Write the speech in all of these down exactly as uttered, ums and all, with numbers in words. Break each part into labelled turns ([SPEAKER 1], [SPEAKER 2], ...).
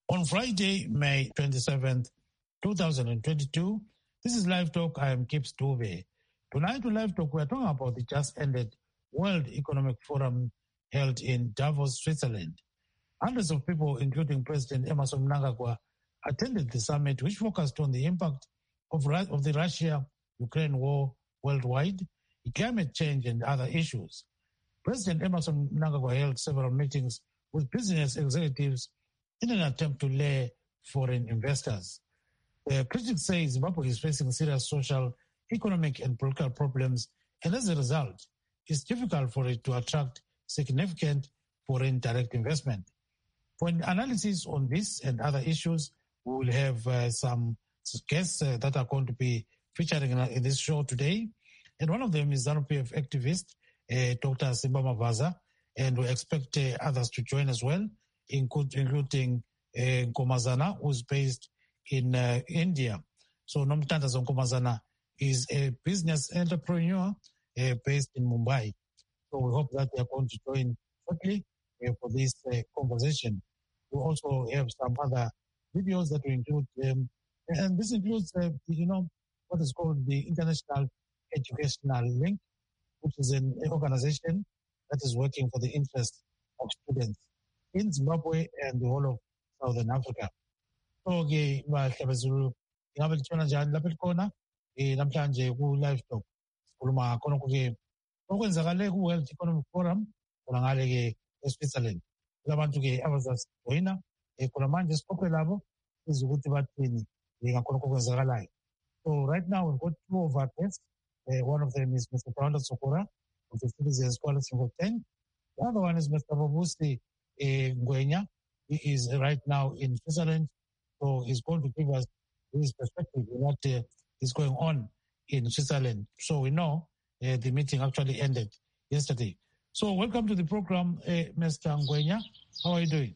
[SPEAKER 1] On Friday, May twenty-seventh, twenty twenty-two, this is Live Talk. I am Kips Dube. Tonight on Live Talk, we are talking about the just ended World Economic Forum held in Davos, Switzerland. Hundreds of people, including President Emmerson Mnangagwa, attended the summit, which focused on the impact of, of the Russia-Ukraine war worldwide, climate change, and other issues. President Emmerson Mnangagwa held several meetings with business executives in an attempt to lure foreign investors. The critics say Zimbabwe is facing serious social, economic, and political problems, and as a result, it's difficult for it to attract significant foreign direct investment. For an analysis on this and other issues, we will have uh, some guests uh, that are going to be featuring in, in this show today. And one of them is ZANU P F activist, uh, Doctor Simba Mavaza, and we expect uh, others to join as well, including uh, Nkomazana, who's based in uh, India. So Nomtanda Nkomazana is a business entrepreneur uh, based in Mumbai. So we hope that they are going to join shortly uh, for this uh, conversation. We also have some other videos that we include, um, and this includes, uh, you know, what is called the International Educational Link, which is an organization that is working for the interests of students in Zimbabwe and the whole of Southern Africa. So, ke bahlabezulu ngabe litshona njani lapha likhona eh namhlanje ku Live Talk sikhuluma khona ke okwenzakale ku World Economic Forum khona ngale ke eSwitzerland. Kulabantu ke abazasijoyina eh khona manje sikhophe labo izukuthi bathini ngakhona okwenzakalayo. So right now we've got two of our guests. Uh, one of them is Mister Brandon Sokora of the Citizens Coalition for ten. The other one is Mister Babusi uh, Ngwenya. He is right now in Switzerland, so he's going to give us his perspective on what uh, is going on in Switzerland. So we know uh, the meeting actually ended yesterday. So welcome to the program, uh, Mister Ngwenya. How are you doing?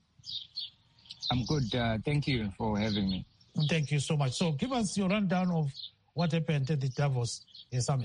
[SPEAKER 2] I'm good. Uh, thank you for having me.
[SPEAKER 1] Thank you so much. So give us your rundown of what happened at the Davos uh, summit.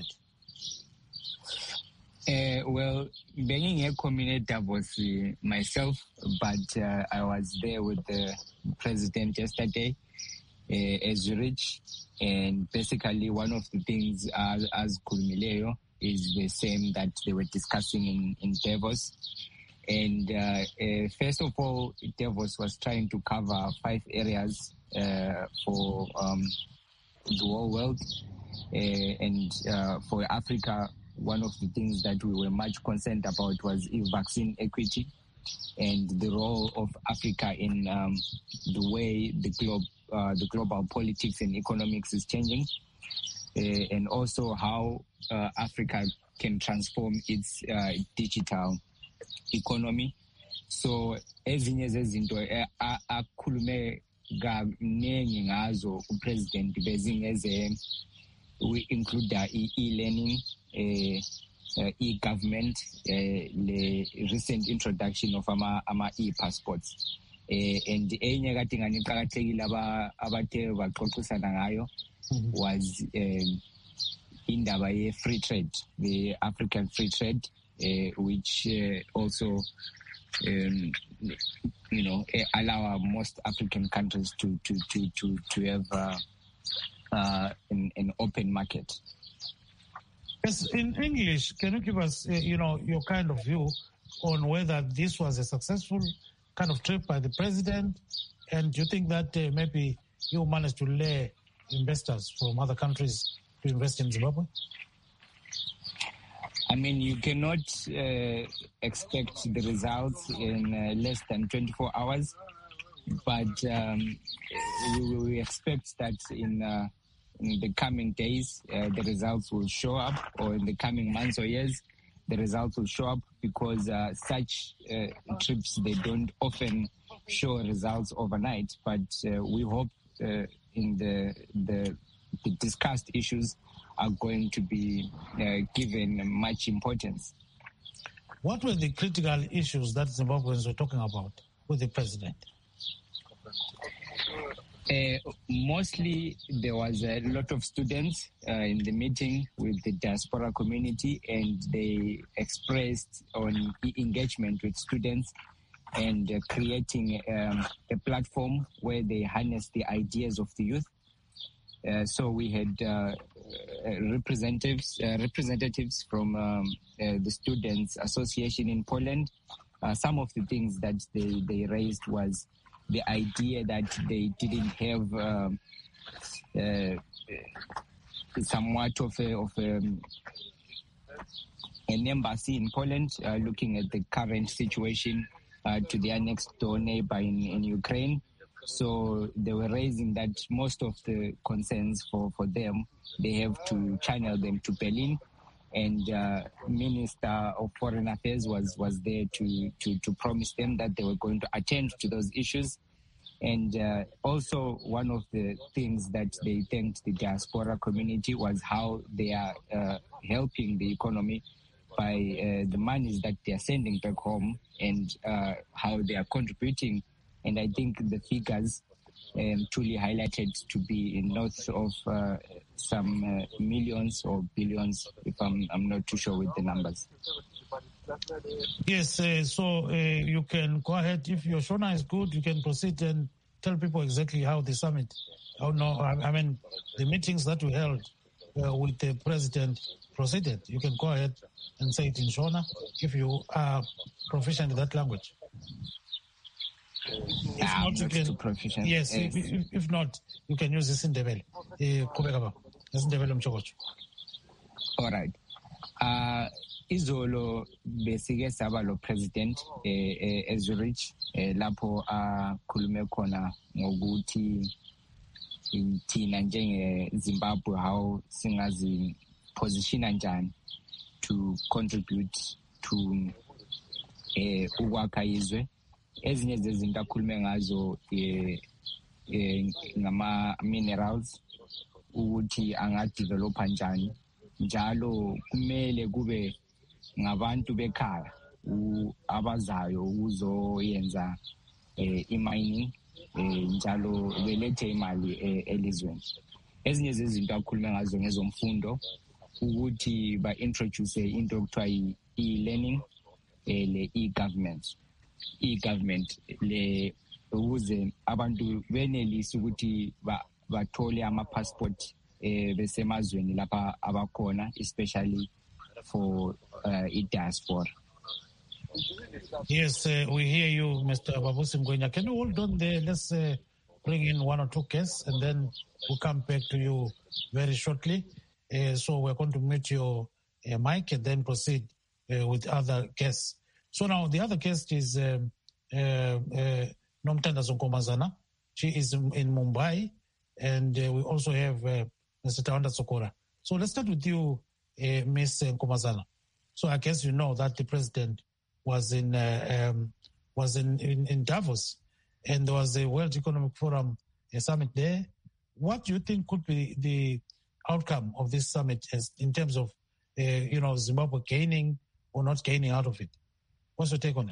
[SPEAKER 2] Uh, well, being a community Davos uh, myself, but uh, I was there with the president yesterday, uh, as rich, and basically one of the things uh, as Kulmileyo is the same that they were discussing in, in Davos. And uh, uh, first of all, Davos was trying to cover five areas uh, for um, the whole world. Uh, and uh, for Africa, one of the things that we were much concerned about was vaccine equity and the role of Africa in um, the way the, globe, uh, the global politics and economics is changing, uh, and also how uh, Africa can transform its uh, digital economy. So ezinye zezinto akhulume kaningi ngazo upresident bezingeze we include the e-learning, uh, uh, e-government, uh, the recent introduction of ama, ama e-passports. Uh, and enye kati ngani qakathekile aba abathe baxoxisana ngayo was um, indaba ye free trade, the African free trade, uh, which uh, also um, you know allow most African countries to to to to to have uh, uh, an, an open market.
[SPEAKER 1] Yes, in English, can you give us, uh, you know, your kind of view on whether this was a successful kind of trip by the president, and do you think that uh, maybe you managed to lure investors from other countries to invest in Zimbabwe?
[SPEAKER 2] I mean, you cannot uh, expect the results in uh, less than twenty-four hours, but um, we, we expect that in, uh, in the coming days, uh, the results will show up, or in the coming months or years, the results will show up, because uh, such uh, trips, they don't often show results overnight, but uh, we hope uh, in the, the, the discussed issues are going to be uh, given much importance.
[SPEAKER 1] What were the critical issues that Zimbabweans were talking about with the president?
[SPEAKER 2] Uh, mostly there was a lot of students uh, in the meeting with the diaspora community, and they expressed on engagement with students and uh, creating um, a platform where they harness the ideas of the youth. Uh, so we had uh, representatives uh, representatives from um, uh, the Students Association in Poland. Uh, some of the things that they, they raised was the idea that they didn't have um, uh, somewhat of a, of a, an embassy in Poland, uh, looking at the current situation uh, to their next door neighbor in, in Ukraine. So they were raising that most of the concerns for, for them, they have to channel them to Berlin. And uh, Minister of Foreign Affairs was, was there to, to, to promise them that they were going to attend to those issues. And uh, also one of the things that they thanked the diaspora community was how they are uh, helping the economy by uh, the monies that they are sending back home and uh, how they are contributing. And I think the figures um, truly highlighted to be in north of uh, some uh, millions or billions, if I'm, I'm not too sure with the numbers.
[SPEAKER 1] Yes, uh, so uh, you can go ahead. If your Shona is good, you can proceed and tell people exactly how the summit, oh no, I, I mean, the meetings that we held uh, with the president proceeded. You can go ahead and say it in Shona if you are proficient in that language. If
[SPEAKER 2] ah,
[SPEAKER 1] not, you can.
[SPEAKER 2] Proficient.
[SPEAKER 1] Yes, yes. If, if, if not, you can use this in Ndebele.
[SPEAKER 2] All right. Uh, Izolo besike saba lo president eh, eh, Zurich eh, lapho akhulume khona ngokuthi thina njenge Zimbabwe how singazi positiona njani to contribute to eh, ukwakha izwe. Ezinye zezinto akhulume ngazo eh, eh, ngama minerals ukuthi angadevelopa njani njalo kumele kube ngabantu bekhaya abazayo ukuzoyenza i-mining njalo belethe imali elizweni. Ezinye zezinto akhulume ngazo ngezomfundo ukuthi ba-introduce into okuthiwa i-e-learning le e-government e-government le ukuze abantu benelise ukuthi bathole ama-passport besemazweni lapha abakhona, especially for uh, diaspora.
[SPEAKER 1] Yes, uh, we hear you, Mister Babusi Ngwenya. Can you hold on there? Let's uh, bring in one or two guests, and then we'll come back to you very shortly. Uh, so we're going to mute your uh, mic and then proceed uh, with other guests. So now the other guest is um, uh, uh, Nomthandazo Nkombazana. She is in Mumbai, and uh, we also have uh, Mister Tawanda Sokora. So let's start with you, uh, Miz Nkombazana. So I guess you know that the president was in uh, um, was in, in, in Davos, and there was a World Economic Forum a summit there. What do you think could be the outcome of this summit as, in terms of uh, you know Zimbabwe gaining or not gaining out of it? What's your take on it?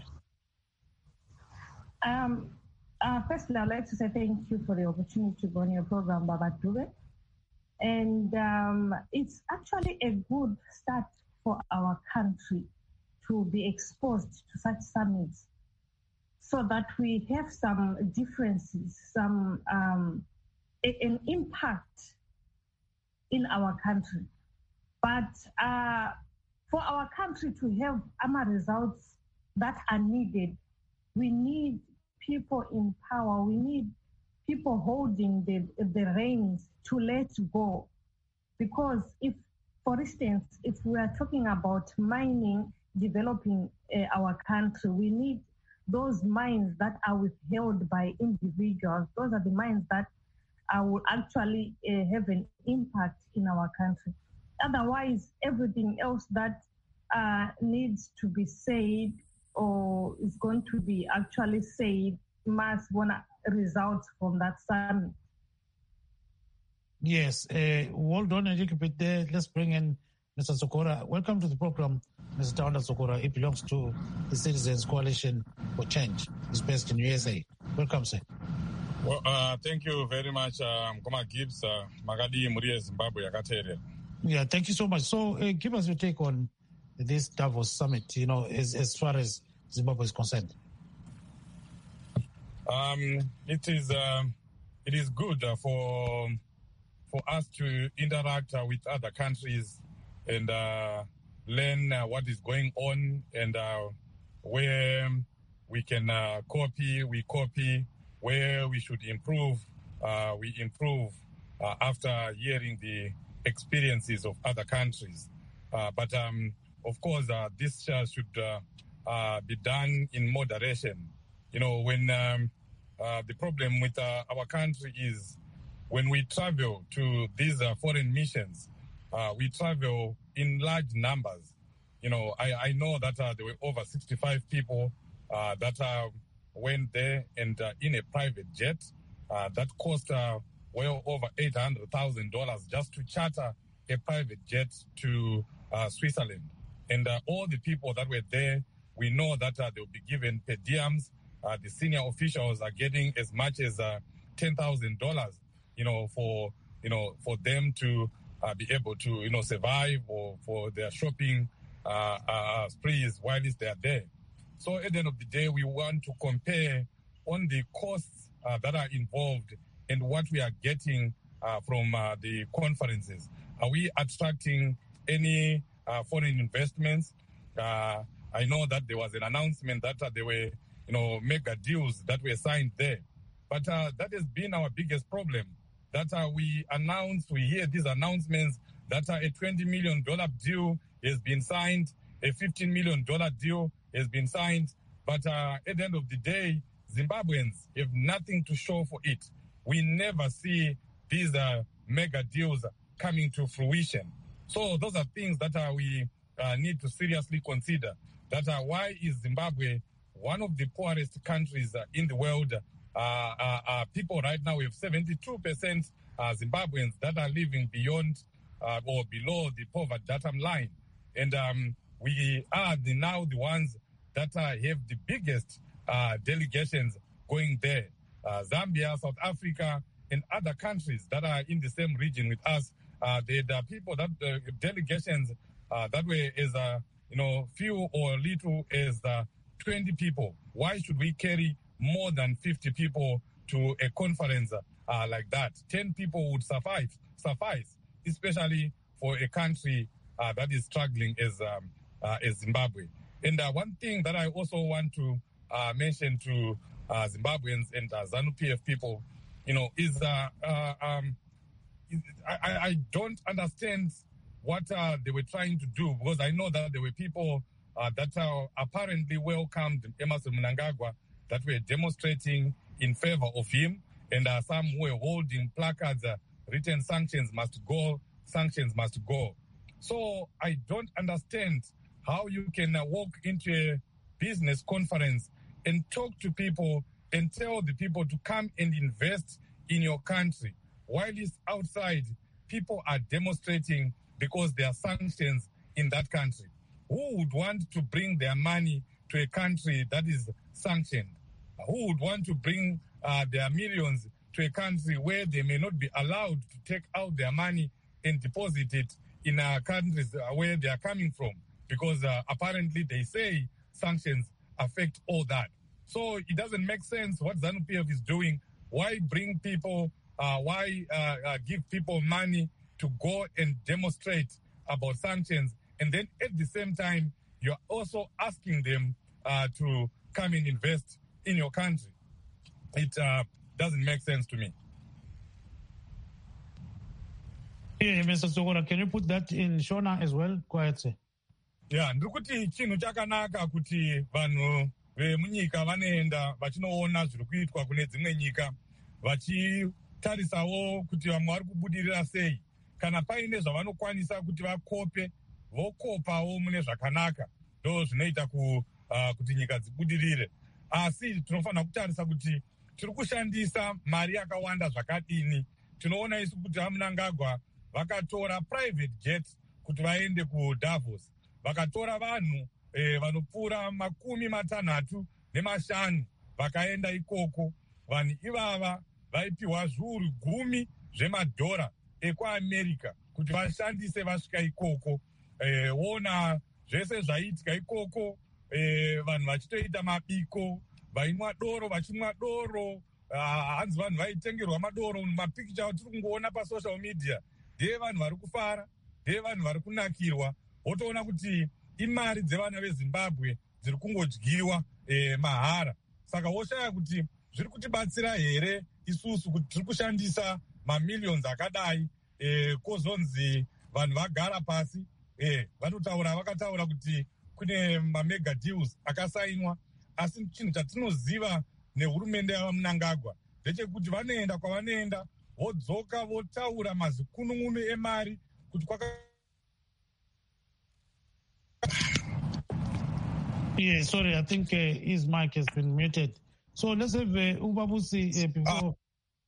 [SPEAKER 3] Um, uh, firstly, I'd like to say thank you for the opportunity to go on your program, Baba Dube. And um, it's actually a good start for our country to be exposed to such summits so that we have some differences, some um, a, an impact in our country. But uh, for our country to have A M A results that are needed, we need people in power, we need people holding the, the reins to let go. Because if, for instance, if we are talking about mining, developing uh, our country, we need those mines that are withheld by individuals. Those are the mines that uh, will actually uh, have an impact in our country. Otherwise, everything else that uh, needs to be said or is going to be actually said must want results from that summit.
[SPEAKER 1] Yes, uh, hold on a little bit there. Let's bring in Mister Sokora. Welcome to the program, Mister Tawanda Sokora. He belongs to the Citizens Coalition for Change. He's based in U S A. Welcome, sir.
[SPEAKER 4] Well, uh, thank you very much, Mkoma um, Gibbs, uh, Magadi Murie Zimbabwe Yakatere.
[SPEAKER 1] Yeah, thank you so much. So, uh, give us your take on this Davos summit, you know, as, as far as Zimbabwe is concerned.
[SPEAKER 4] Um, it is uh, it is good uh, for for us to interact uh, with other countries and uh, learn uh, what is going on, and uh, where we can uh, copy, we copy. Where we should improve, uh, we improve uh, after hearing the experiences of other countries. Uh, but um, of course, uh, this uh, should uh, uh, be done in moderation. You know, when um, uh, the problem with uh, our country is when we travel to these uh, foreign missions, uh, we travel in large numbers. You know, I, I know that uh, there were over sixty-five people uh, that uh, went there, and uh, in a private jet uh, that cost uh, well over eight hundred thousand dollars just to charter a private jet to uh, Switzerland. And uh, all the people that were there, we know that uh, they'll be given per diems. Uh, the senior officials are getting as much as uh, ten thousand dollars, you know, for, you know, for them to uh, be able to, you know, survive, or for their shopping uh, uh, sprees while they are there. So at the end of the day, we want to compare on the costs uh, that are involved and what we are getting uh, from uh, the conferences. Are we attracting any uh, foreign investments? Uh, I know that there was an announcement that uh, there were, you know, mega deals that were signed there. But uh, that has been our biggest problem, that uh, we announce, we hear these announcements that uh, a twenty million dollars deal has been signed, a fifteen million dollars deal has been signed. But uh, at the end of the day, Zimbabweans have nothing to show for it. We never see these uh, mega deals coming to fruition. So those are things that uh, we uh, need to seriously consider. That uh, why is Zimbabwe one of the poorest countries uh, in the world? Uh, uh, uh, people right now, we have seventy-two percent uh, Zimbabweans that are living beyond uh, or below the poverty datum line. And um, we are the, now the ones that uh, have the biggest uh, delegations going there. Uh, Zambia, South Africa, and other countries that are in the same region with us, uh, the, the people that uh, delegations uh, that were as uh, you know, few or little as uh, twenty people. Why should we carry more than fifty people to a conference uh, like that? ten people would suffice, suffice, especially for a country uh, that is struggling as um, uh, as Zimbabwe. And uh, one thing that I also want to uh, mention to uh, Zimbabweans and uh, ZANU-P F people, you know, is uh, uh, um, I, I don't understand what uh, they were trying to do, because I know that there were people uh, that uh, apparently welcomed Emmerson Mnangagwa, that were demonstrating in favor of him, and uh, some who were holding placards, uh, written sanctions must go, sanctions must go. So I don't understand how you can uh, walk into a business conference and talk to people and tell the people to come and invest in your country, while it's outside, people are demonstrating because there are sanctions in that country. Who would want to bring their money to a country that is sanctioned? Who would want to bring uh, their millions to a country where they may not be allowed to take out their money and deposit it in uh, countries where they are coming from? Because uh, apparently they say sanctions affect all that. So it doesn't make sense what ZANU-P F is doing. Why bring people, uh, why uh, uh, give people money to go and demonstrate about sanctions, and then at the same time, you're also asking them uh, to come and invest in your country? It uh, doesn't make sense to me.
[SPEAKER 1] Yeah, Mister Sogora, can you put that in Shona as well? Quietly.
[SPEAKER 4] Yeah, ndikuti chinhu chakanaka kuti vanhu vemunyika vanoenda vachinoona zviri kuitwa kune dzimwe nyika, vachitarisawo kuti vamwe vari kubudirira sei. Kana paine zvavanokwanisa kuti vakope, vokopawo mune zvakanaka. Ndo zvinoita ku, uh, kuti nyika dzibudirire. Asi tinofanira kutarisa kuti tiri kushandisa mari yakawanda zvakadini. Tinoona isu kuti Mnangagwa vakatora private jet kuti vaende ku Davos. Vakatora vanhu eh, vanopfuura makumi matanhatu nemashanu vakaenda ikoko. Vanhu ivava vaipiwa zviuru gumi zvemadhora ekuAmerica kuti vashandise vasvika ikoko. Eh, wona zvese zvaiitika ikoko, eh, vanhu vachitoita mabiko, vainwa doro vachimwa doro hanzi vanhu vaitengerwa madoro. Mapikicha tiri kungoona pasocial media ndeye vanhu vari kufara, ndeye vanhu vari kunakirwa. Wotoona kuti imari dzevana vezimbabwe dziri kungodyiwa eh, mahara. Saka woshaya kuti zviri kutibatsira here isusu kuti tiri kushandisa mamillions akadai eh, kozonzi vanhu vagara pasi eh, vanotaura vakataura kuti kune mamega deals akasainwa, asi chinhu chatinoziva nehurumende yavamunangagwa ndechekuti vanoenda kwavanoenda vodzoka votaura mazikunun'unu emari kuti kwaka.
[SPEAKER 1] Yeah, sorry, I think uh, his mic has been muted. So let's have uh, Ubabusi uh, before.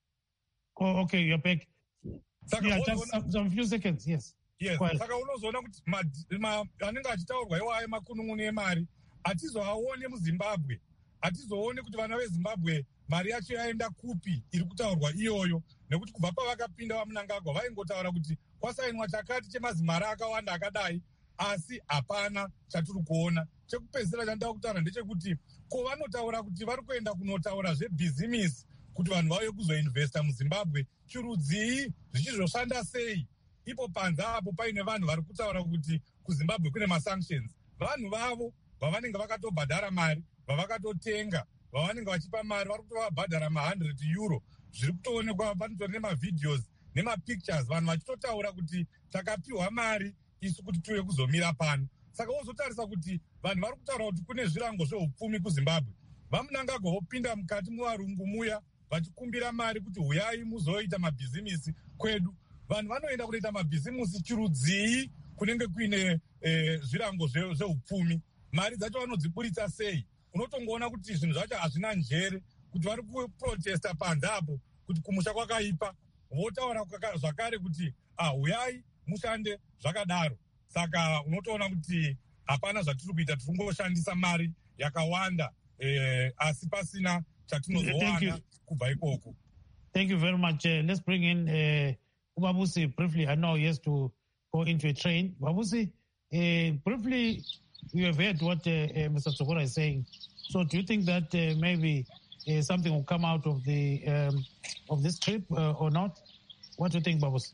[SPEAKER 1] Ah. Oh, okay, you're back. Saka yeah, just some, some few seconds, yes.
[SPEAKER 4] Yes, saka unozoona kuti anenge achitaurwa iwayo makunun'unu emari hatizoaone muzimbabwe, hatizoone kuti vana vezimbabwe mari yacho yaenda kupi iri kutaurwa iyoyo, nekuti kubva pavakapinda vamunangagwa vaingotaura kuti kwasainwa chakati chemazimari akawanda akadai, asi hapana chatiri kuona. Chekupedzisira chandaa kutaura ndechekuti ko vanotaura kuti vari kuenda kunotaura zvebhizimisi kuti vanhu vauye kuzoinvesta muzimbabwe, chirudzii zvichizoshanda sei? Ipo panze apo paine vanhu vari kutaura kuti kuzimbabwe kune masanctions. Vanhu vavo vavanenge vakatobhadhara mari, vavakatotenga, vavanenge vachipa mari vari kutovabhadhara ma one hundred euro. Zviri kutoonekwa panotori nemavideos nemapictures, vanhu vachitotaura kuti takapiwa mari isu kuti tiuye kuzomira pano. Saka wozotarisa kuti vanhu vari kutaura kuti kune zvirango zveupfumi kuzimbabwe. Vamunangagwa vopinda mukati muvarungu muya vachikumbira mari kuti huyai muzoita mabhizimisi kwedu. Vanhu vanoenda kunoita mabhizimisi chirudzii kunenge kuine eh, zvirango zveupfumi. Mari dzacho vanodziburitsa sei? Unotongoona kuti zvinhu zvacho hazvina njere, kuti vari kuprotesta panze apo kuti kumusha kwakaipa. Votaura zvakare kuti ah, huyai mushande zvakadaro. Saka unotoona kuti hapana zvatiri kuita, tiri kungoshandisa mari yakawanda eh, asi pasina chatinozowana kubva ikoko.
[SPEAKER 1] Thank you very much. Uh, let's bring in uh, Ubabusi briefly. I know he has to go into a train. Ubabusi, uh, briefly, you have heard what uh, uh, Mister Tsogora is saying. So do you think that uh, maybe uh, something will come out of the um, of this trip uh, or not? What do you think, Ubabusi?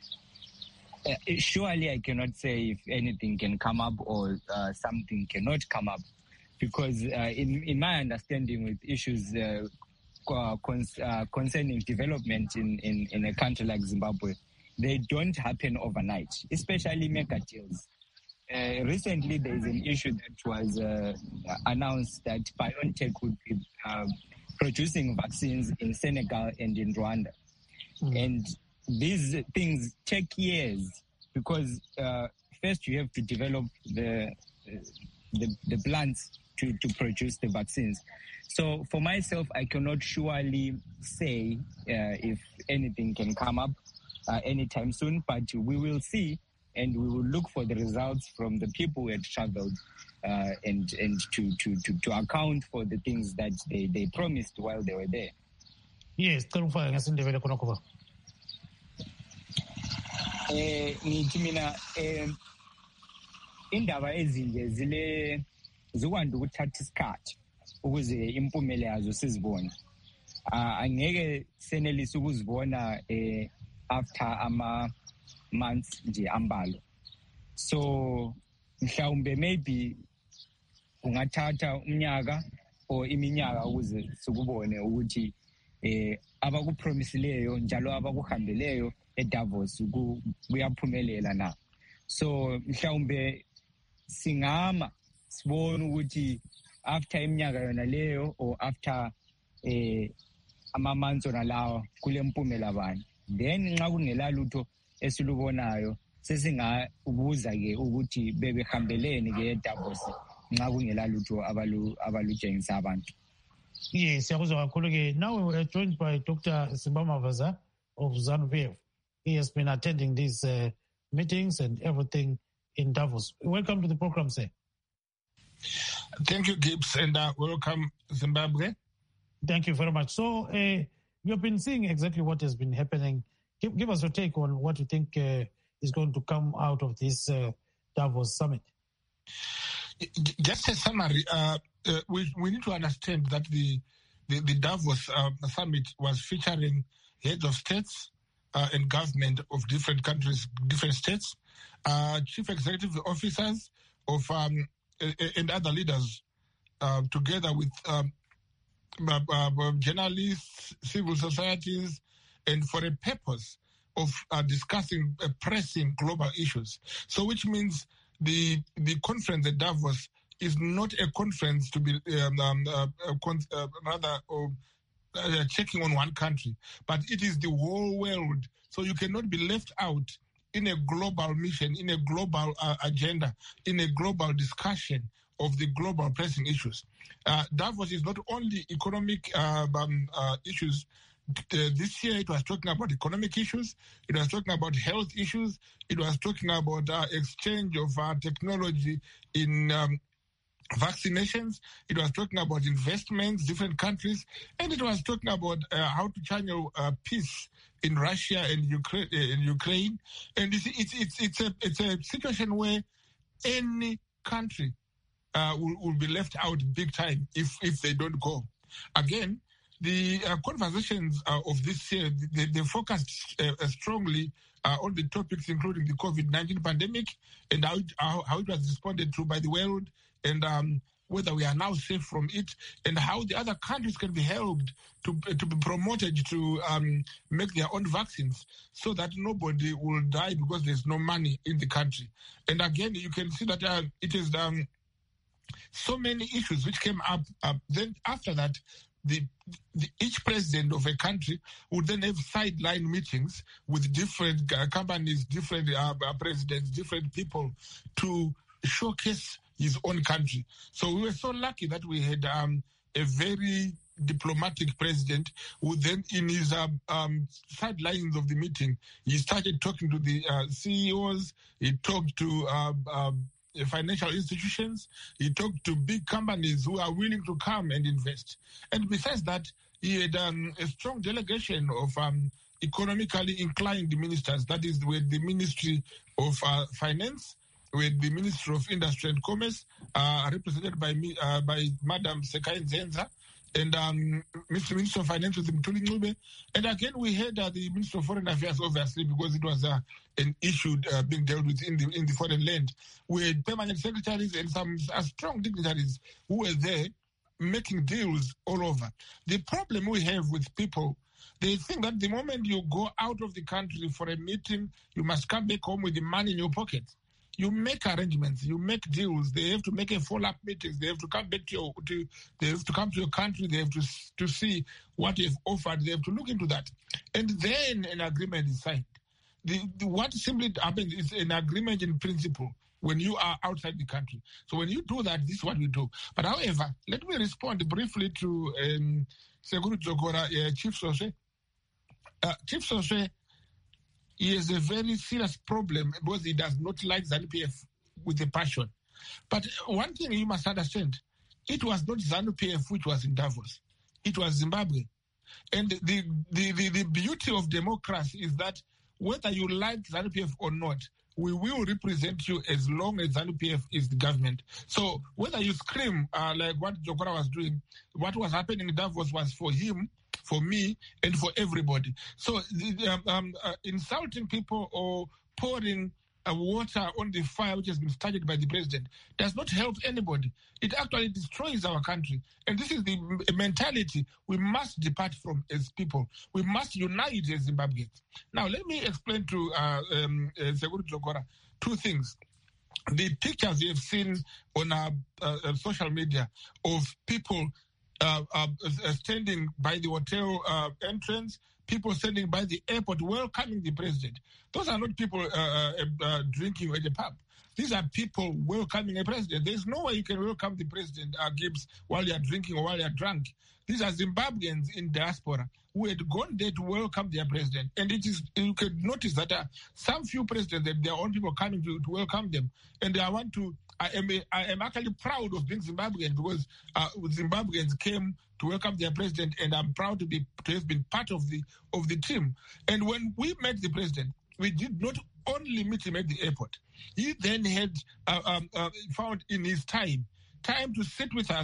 [SPEAKER 2] Uh, surely I cannot say if anything can come up or uh, something cannot come up, because uh, in, in my understanding with issues uh, cons- uh, concerning development in, in, in a country like Zimbabwe, they don't happen overnight, especially mega deals. Uh, recently, there is an issue that was uh, announced that BioNTech would be uh, producing vaccines in Senegal and in Rwanda. Mm. And these things take years because uh, first you have to develop the uh, the, the plants to, to produce the vaccines. So for myself, I cannot surely say uh, if anything can come up uh, anytime soon, but we will see and we will look for the results from the people who had traveled uh, and and to, to, to, to account for the things that they, they promised while they were there.
[SPEAKER 1] Yes,
[SPEAKER 2] eh ngithi mina eh indaba ezinje zile zikwanda ukuthatha isikhathi ukuze impumela yazo sizibone. Angeke senelise ukuzibona eh after ama months nje ambalo. So mhlawumbe maybe kungathatha umnyaka or iminyaka ukuze sikubone ukuthi eh abakupromisileyo njalo abakuhambeleyo eDavos kuyaphumelela na. So mhlawumbe singama sibone ukuthi after iminyaka yona leyo or after eh ama months ona lawo kule mpumela bani, then nxa kungela lutho esilubonayo sesingabuza ke ukuthi bebehambeleni ke eDavos nxa kungela lutho abalu abalutshengisa abantu.
[SPEAKER 1] Yes, now we are joined by Doctor Simbama Vaza of ZANU-P F. He has been attending these uh, meetings and everything in Davos. Welcome to the program, sir.
[SPEAKER 5] Thank you, Gibbs, and uh, welcome, Zimbabwe.
[SPEAKER 1] Thank you very much. So, uh, you've been seeing exactly what has been happening. Give, give us your take on what you think uh, is going to come out of this uh, Davos summit.
[SPEAKER 5] Just a summary. Uh, uh, we, we need to understand that the, the, the Davos uh, summit was featuring heads of states uh, and government of different countries, different states, uh, chief executive officers of um, and other leaders, uh, together with um, uh, uh, journalists, civil societies, and for a purpose of uh, discussing uh, pressing global issues. So, which means the the conference at Davos is not a conference to be um, um, uh, uh, rather uh, uh, checking on one country, but it is the whole world. So you cannot be left out in a global mission, in a global uh, agenda, in a global discussion of the global pressing issues. Uh, Davos is not only economic uh, um, uh, issues. Uh, this year it was talking about economic issues, it was talking about health issues, it was talking about uh, exchange of uh, technology in um, vaccinations, it was talking about investments, different countries, and it was talking about uh, how to channel uh, peace in Russia and Ukraine. Uh, in Ukraine. And it's, it's, it's, it's, a, it's a situation where any country uh, will, will be left out big time if, if they don't go. Again, the uh, conversations uh, of this year, they, they focused uh, strongly uh, on the topics including the COVID nineteen pandemic and how it, how, how it was responded to by the world, and um, whether we are now safe from it, and how the other countries can be helped to to be promoted to um, make their own vaccines so that nobody will die because there's no money in the country. And again, you can see that uh, it is um, so many issues which came up. Uh, then after that, The, the, each president of a country would then have sideline meetings with different uh, companies, different uh, presidents, different people to showcase his own country. So we were so lucky that we had um, a very diplomatic president who then in his uh, um, sidelines of the meeting, he started talking to the uh, C E Os, he talked to uh, uh, financial institutions, he talked to big companies who are willing to come and invest. And besides that, he had um, a strong delegation of um, economically inclined ministers, that is with the Ministry of uh, Finance, with the Ministry of Industry and Commerce, uh, represented by me, uh, by Madam Sekai Nzenza, and um, Mister Minister of Finance with Mthuli Ncube. And again, we had uh, the Minister of Foreign Affairs, obviously, because it was uh, an issue uh, being dealt with in the in the foreign land. We had permanent secretaries and some uh, strong dignitaries who were there making deals all over. The problem we have with people, they think that the moment you go out of the country for a meeting, you must come back home with the money in your pocket. You make arrangements, you make deals. They have to make a follow-up meetings. They have to come back to your, to, they have to come to your country. They have to to see what you've offered. They have to look into that, and then an agreement is signed. The, the what simply happens is an agreement in principle when you are outside the country. So when you do that, this is what we do. But however, let me respond briefly to um, Seguru Dzogora, uh, Chief Soswe. Uh, Chief Soswe, he has a very serious problem because he does not like ZANU-P F with a passion. But one thing you must understand, it was not ZANU-P F which was in Davos. It was Zimbabwe. And the, the, the, the beauty of democracy is that whether you like ZANU-P F or not, we will represent you as long as ZANU-P F is the government. So whether you scream uh, like what Dzogora was doing, what was happening in Davos was for him, for me, and for everybody. So um, um, uh, insulting people or pouring uh, water on the fire which has been started by the president does not help anybody. It actually destroys our country. And this is the mentality we must depart from as people. We must unite as Zimbabweans. Now, let me explain to uh, um, uh, Seguru Dzogora two things. The pictures you have seen on our uh, uh, social media of people Uh, uh, uh, standing by the hotel uh, entrance, people standing by the airport welcoming the president. Those are not people uh, uh, uh, drinking at the pub. These are people welcoming a president. There's no way you can welcome the president, uh, Gibbs, while you're drinking or while you're drunk. These are Zimbabweans in diaspora who had gone there to welcome their president. And it is, you can notice that uh, some few presidents, their own people coming to, to welcome them. And I want to, I am, a, I am actually proud of being Zimbabwean because uh, Zimbabweans came to welcome their president, and I'm proud to be to have been part of the of the team. And when we met the president, we did not only meet him at the airport. He then had uh, um, uh, found in his time time to sit with us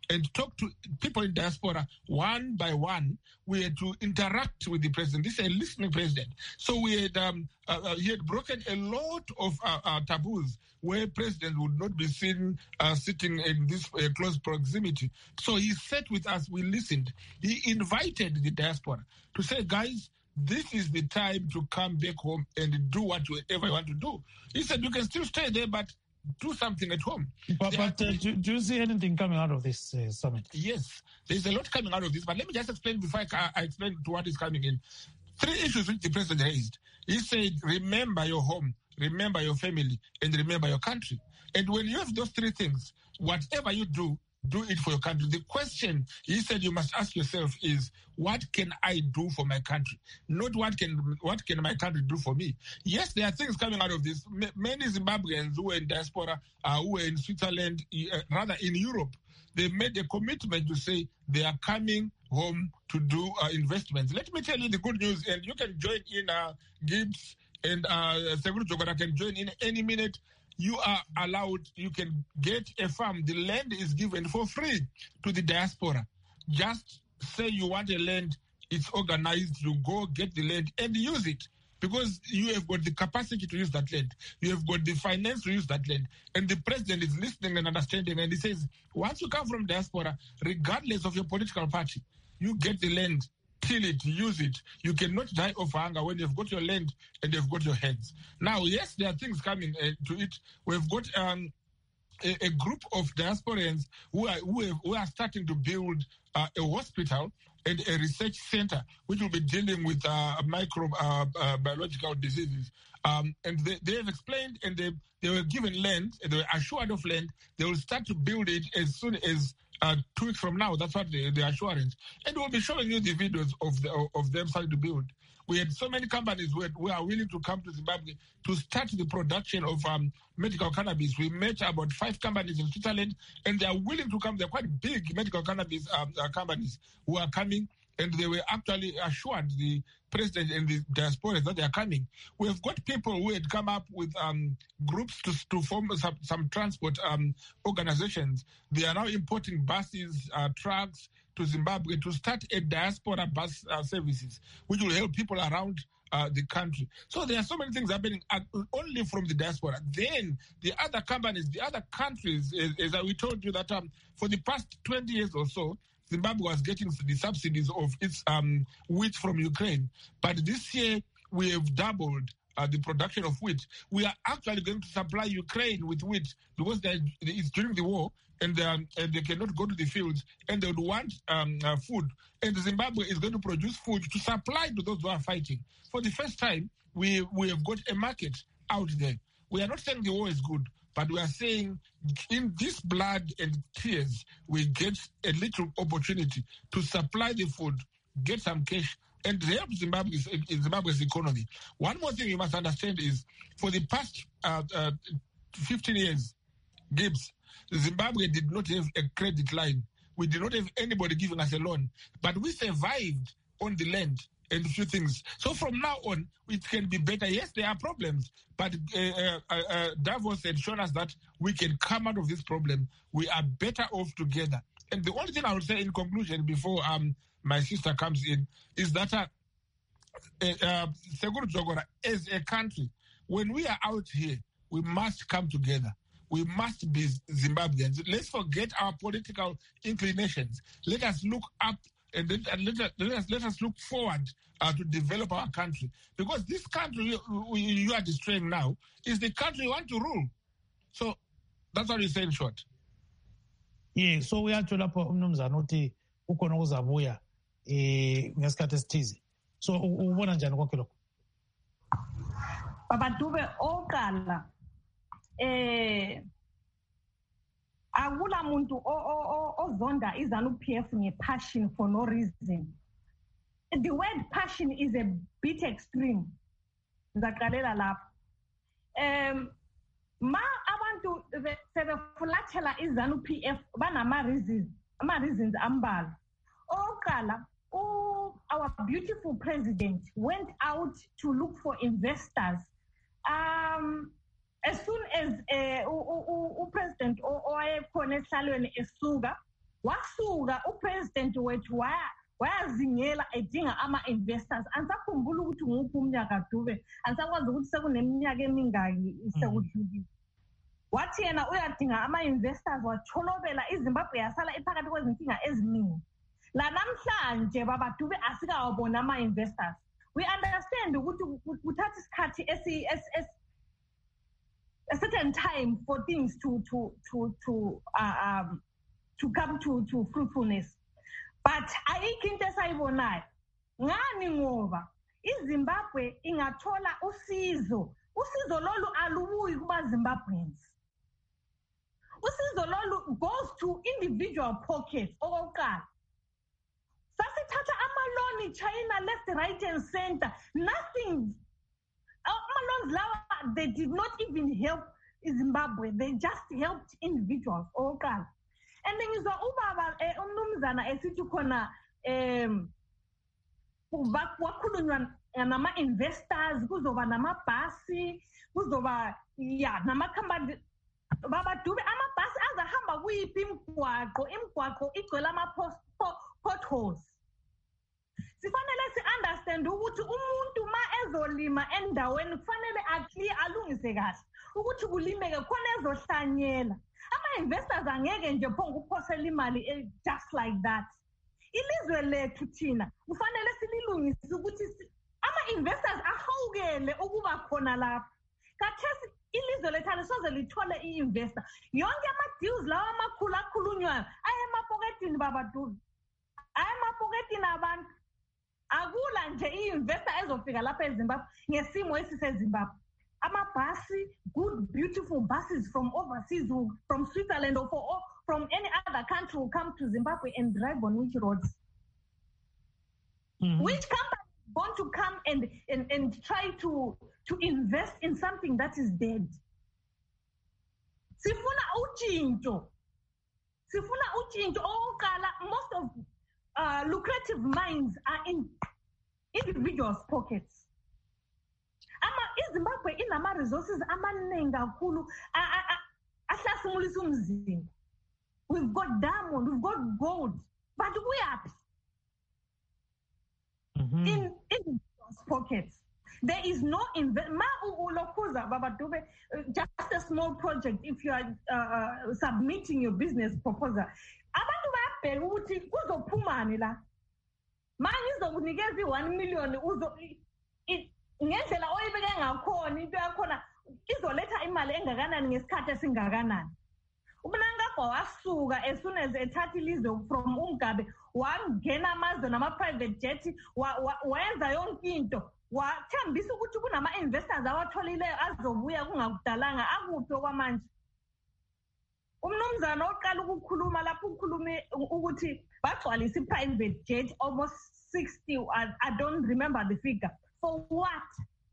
[SPEAKER 5] and talk to people in diaspora one by one. We had to interact with the president. This is a listening president. So we had um, uh, uh, he had broken a lot of uh, uh, taboos where president would not be seen uh, sitting in this uh, close proximity. So he sat with us, we listened. He invited the diaspora to say, guys, this is the time to come back home and do whatever you want to do. He said, you can still stay there, but do something at home.
[SPEAKER 1] But, but uh, do, do you see anything coming out of this uh, summit?
[SPEAKER 5] Yes, there's a lot coming out of this. But let me just explain before I, I explain to what is coming in. Three issues which the president raised. He said, remember your home, remember your family, and remember your country. And when you have those three things, whatever you do, do it for your country. The question he said you must ask yourself is, what can I do for my country? Not what can what can my country do for me? Yes, there are things coming out of this. M- many Zimbabweans who were in diaspora, uh, who were in Switzerland, uh, rather in Europe, they made a commitment to say they are coming home to do uh, investments. Let me tell you the good news, and you can join in, uh, Gibbs and uh, Seguru Jogara can join in any minute. You are allowed, you can get a farm. The land is given for free to the diaspora. Just say you want a land, it's organized, you go get the land and use it. Because you have got the capacity to use that land. You have got the finance to use that land. And the president is listening and understanding. And he says, once you come from diaspora, regardless of your political party, you get the land, till it, use it. You cannot die of hunger when you've got your land and you've got your hands. Now, yes, there are things coming uh, to it. We've got um, a, a group of diasporans who are, who, have, who are starting to build uh, a hospital and a research center which will be dealing with uh, microbiological uh, uh, diseases. Um, and they, they have explained, and they, they were given land, and they were assured of land. They will start to build it as soon as Uh, two weeks from now. That's what the, the assurance. And we'll be showing you the videos of the, of them starting to build. We had so many companies who, had, who are willing to come to Zimbabwe to start the production of um, medical cannabis. We met about five companies in Switzerland, and they are willing to come. They're quite big medical cannabis um, uh, companies who are coming, and they were actually assured, the president and the diaspora, that they are coming. We have got people who had come up with um, groups to, to form some, some transport um, organizations. They are now importing buses, uh, trucks to Zimbabwe to start a diaspora bus uh, services, which will help people around uh, the country. So there are so many things happening uh, only from the diaspora. Then the other companies, the other countries, as, as we told you that um, for the past twenty years or so, Zimbabwe was getting the subsidies of its um, wheat from Ukraine. But this year, we have doubled uh, the production of wheat. We are actually going to supply Ukraine with wheat because it's during the war, and, um, and they cannot go to the fields, and they would want um, uh, food. And Zimbabwe is going to produce food to supply to those who are fighting. For the first time, we, we have got a market out there. We are not saying the war is good, but we are saying in this blood and tears, we get a little opportunity to supply the food, get some cash, and help Zimbabwe's, Zimbabwe's economy. One more thing you must understand is, for the past uh, uh, fifteen years, Gibbs, Zimbabwe did not have a credit line. We did not have anybody giving us a loan, but we survived on the land and a few things. So from now on, it can be better. Yes, there are problems, but uh, uh, uh, Davos had shown us that we can come out of this problem. We are better off together. And the only thing I would say in conclusion, before um, my sister comes in, is that uh, uh, Seguru Jogora, as a country, when we are out here, we must come together. We must be Zimbabweans. Let's forget our political inclinations. Let us look up and let, and let, let, us, let us look forward uh, to develop our country. Because this country you, you are destroying now is the country you want to rule. So that's what you say in short.
[SPEAKER 1] Yeah, so we are to lapho umnumzana uthi ukhona uzabuya eh ngesikhathi esithize. So ubona njani konke lokho?
[SPEAKER 3] Baba Dube oqala eh akula muntu ozonda iZANU-P F nge-passion for no reason. The word passion is a bit extreme. Ngizaqalela lapho. Um ma abantu sebefulathela iZANU-P F banama reasons, ama reasons ambalwa. Oqala our beautiful president went out to look for investors. Um As soon as uh, u president owayekhona esihlalweni esuka wasuka upresident wethu waya wayazingela edinga ama-investors ansakhumbula ukuthi nguphi umnyaka Dube ansakwazi ukuthi sekuneminyaka emingaki sekudlulile wathi yena uyadinga ama-investors watholobela iZimbabwe yasala iphakathi kwezinkinga eziningi la namhlanje baba Dube asikawabona ama-investors we understand ukuthi kuthatha isikhathi esi a certain time for things to to to to uh, um to come to to fruitfulness but ayikho into esayibonayo ngani ngoba iZimbabwe ingathola usizo usizo lolu alubuyi kuba Zimbabweans usizo lolu goes to individual pockets okokuqala sasithatha amaloni China left right and center nothing amalons lawa they did not even help Zimbabwe they just helped individuals okokuqala and ngizwa ubaba umnumzana esithi khona em wakhulunywa nama investors kuzoba namabhasi kuzoba ya namakhampani baba Dube amabhasi azahamba kuyiphi imigwaqo imigwaqo igcwele ama potholes sifanele si-understand ukuthi umuntu ma ezolima endaweni kufanele aclear alungise kahle ukuthi kulimeke khona ezohlanyela ama-investors angeke nje phonga ukuphosela imali just like that ilizwe lethu thina kufanele sililungise ukuthi ama-investors ahawukele ukuba khona lapha kathesi ilizwe lethu alisoze lithole i-investor yonke ama-deals lawa amakhulu akhulunywayo ayemapoketini baba Dube ayemapoketini abantu akula nje i-investor ezofika lapha eZimbabwe ngesimo esiseZimbabwe amabhasi good beautiful buses from overseas from Switzerland or for, from any other country will come to Zimbabwe and drive on which roads mm-hmm. which company want to come and, and and try to to invest in something that is dead sifuna utshintsho sifuna utshintsho oqala most of uh, lucrative mines are in individuals pockets ama iZimbabwe inama resources amaningi kakhulu ahlasimulisa umzimba we've got diamond we've got gold but kuyaphi mm-hmm. in individuals pockets there is no invest ma ulokhuza baba Dube just a small project if you are uh, submitting your business proposal abantu bayabheka ukuthi kuzophumani la manje izokunikeza i-one million uzo ngendlela oyibeke ngakhona into yakhona izoletha imali engakanani ngesikhathi esingakanani uMnangagwa wasuka as soon as ethatha ilizwe from uMgabe wangena amazwe nama-private jet wayenza yonke into wathembisa ukuthi kunama-investors awatholileyo azobuya kungakudalanga akuphi okwamanje umnumzana oqala ukukhuluma lapho ukhulume ukuthi bagcwalisa i-private jet almost sixty I, I don't remember the figure for what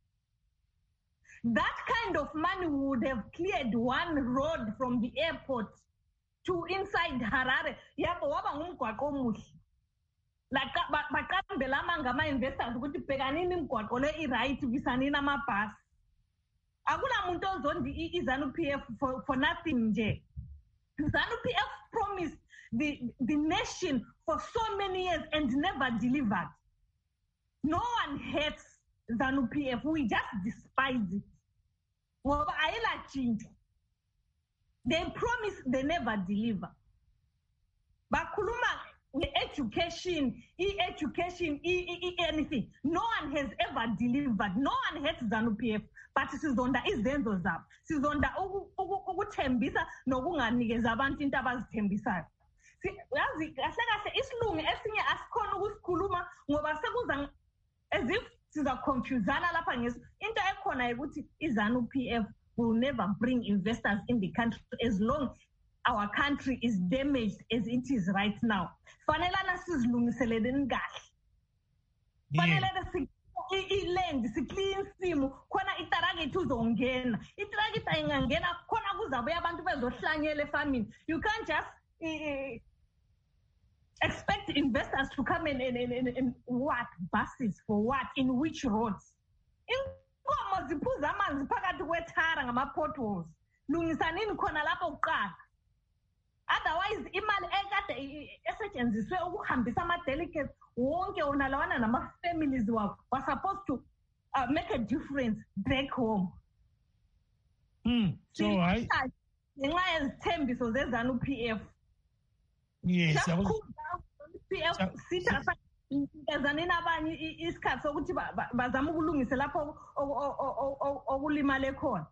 [SPEAKER 3] that kind of money would have cleared one road from the airport to inside Harare yabo waba ngumgwaqo omuhle like baqambela amanga ama-investors ukuthi bhekanini imigwaqo le i-right bisanini amabhasi akula muntu ozondi i-ZANU P F for, for nothing nje ZANU P F promised the, the nation for so many years and never delivered no one hates ZANU P F we just despise it ngoba ayila chinto they promise they never deliver bakhuluma nge-education i-education i-anything no one has ever delivered no one hates ZANU P F but sizonda izenzo zabo sizonda ukuthembisa nokunganikeza abantu into abazithembisayo yazi kahle kahle isilungu esinye asikhona ukusikhuluma ngoba sekuza as if siza confusana lapha ngeso into ekhona ukuthi iZANU P F will never bring investors in the country as long our country is damaged as it is right now fanelana sizilungiseleleni kahle fanele i-land si-clean simu khona itarget uzongena itarget ayingangena khona kuzabuya abantu bezohlanyela efamini you can't just uh, expect investors to come in and, and, and, and what buses for what in which roads inkomo ziphuza amanzi phakathi kwethara ngama-potholes lungisanini khona lapho kuqala Otherwise, imali ekade esetshenziswe ukuhambisa ama-delegates wonke wona lawana nama-families wabo were supposed to uh, make a difference back home.
[SPEAKER 1] Mm. So I...
[SPEAKER 3] ngenxa yezithembiso zezanu-P F.
[SPEAKER 1] Yes.
[SPEAKER 3] P F sithatha nkazaneni abanye isikhathi sokuthi bazama ukulungisa lapho okulimale khona.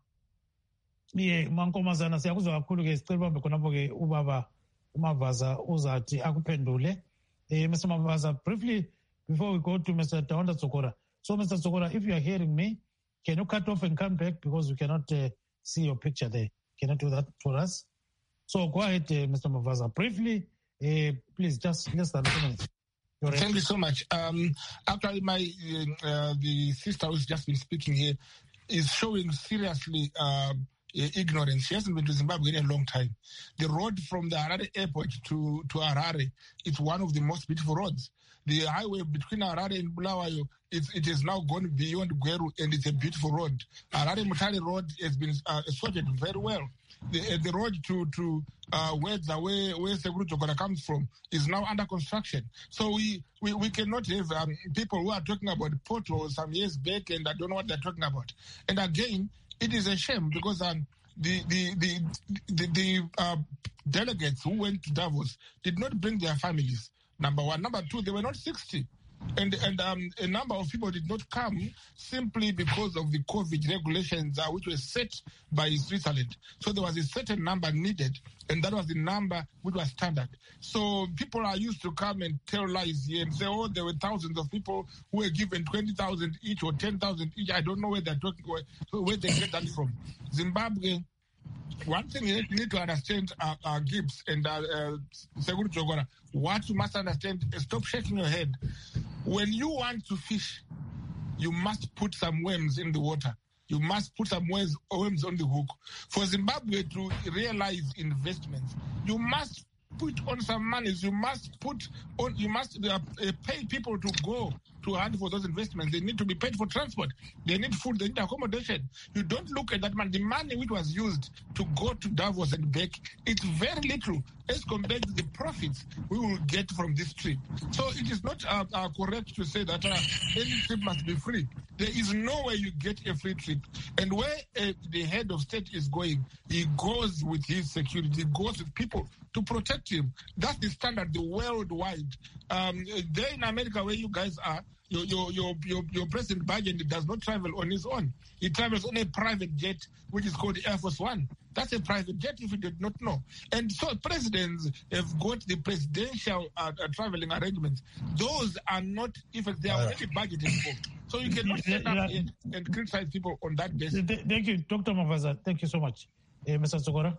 [SPEAKER 1] Yeah, Mankomazana siyakuzwa kakhulu ke sicela ubambe khonapho ke ubaba uMavaza uzathi akuphendule. Eh Mister Mavaza, briefly before we go to Mister Dawanda Tsokora. So Mister Tsokora, if you are hearing me, can you cut off and come back because we cannot uh, see your picture there. Can you do that for us? So go ahead, uh, Mister Mavaza. Briefly, uh, please, just less than two minutes.
[SPEAKER 5] Thank you so much. Um, actually, my uh, the sister who's just been speaking here is showing seriously uh, ignorance. She hasn't been to Zimbabwe in a long time. The road from the Harare airport to, to Harare is one of the most beautiful roads. The highway between Harare and Bulawayo, it's, it has now gone beyond Gweru, and it's a beautiful road. Harare Mutare Road has been uh, sorted very well. The, uh, the road to to uh, where the way where Seguru Chokora comes from is now under construction. So we we, we cannot have um, people who are talking about potholes some years back, and I don't know what they're talking about. And again, it is a shame because um, the the the the, the uh, delegates who went to Davos did not bring their families. Number one. Number two, they were not sixty. And and um, a number of people did not come simply because of the COVID regulations uh, which were set by Switzerland. So there was a certain number needed, and that was the number which was standard. So people are used to come and tell lies here and say, oh, there were thousands of people who were given twenty thousand each or ten thousand each. I don't know where they're talking, where, where they get that from. Zimbabwe, one thing you need to understand, uh, uh, Gibbs and uh, uh, Seguru Chokora, what you must understand, is stop shaking your head. When you want to fish, you must put some worms in the water. You must put some worms, worms on the hook. For Zimbabwe to realize investments, you must put on some monies. You must put on. You must uh, pay people to go to hunt for those investments. They need to be paid for transport. They need food. They need accommodation. You don't look at that money. The money which was used to go to Davos and back, it's very little as compared to the profits we will get from this trip. So it is not uh, uh, correct to say that uh, any trip must be free. There is no way you get a free trip. And where uh, the head of state is going, he goes with his security, he goes with people to protect him. That's the standard, the worldwide. Um, there in America, where you guys are, your your your your, your President Biden does not travel on his own. He travels on a private jet, which is called Air Force One. That's a private jet, if you did not know. And so presidents have got the presidential uh, uh, traveling arrangements. Those are not, if they are already budgeted for. So you cannot stand up and, and criticize people on that basis.
[SPEAKER 1] Thank you, Doctor Mavaza. Thank you so much. Uh, Mister Tsokora?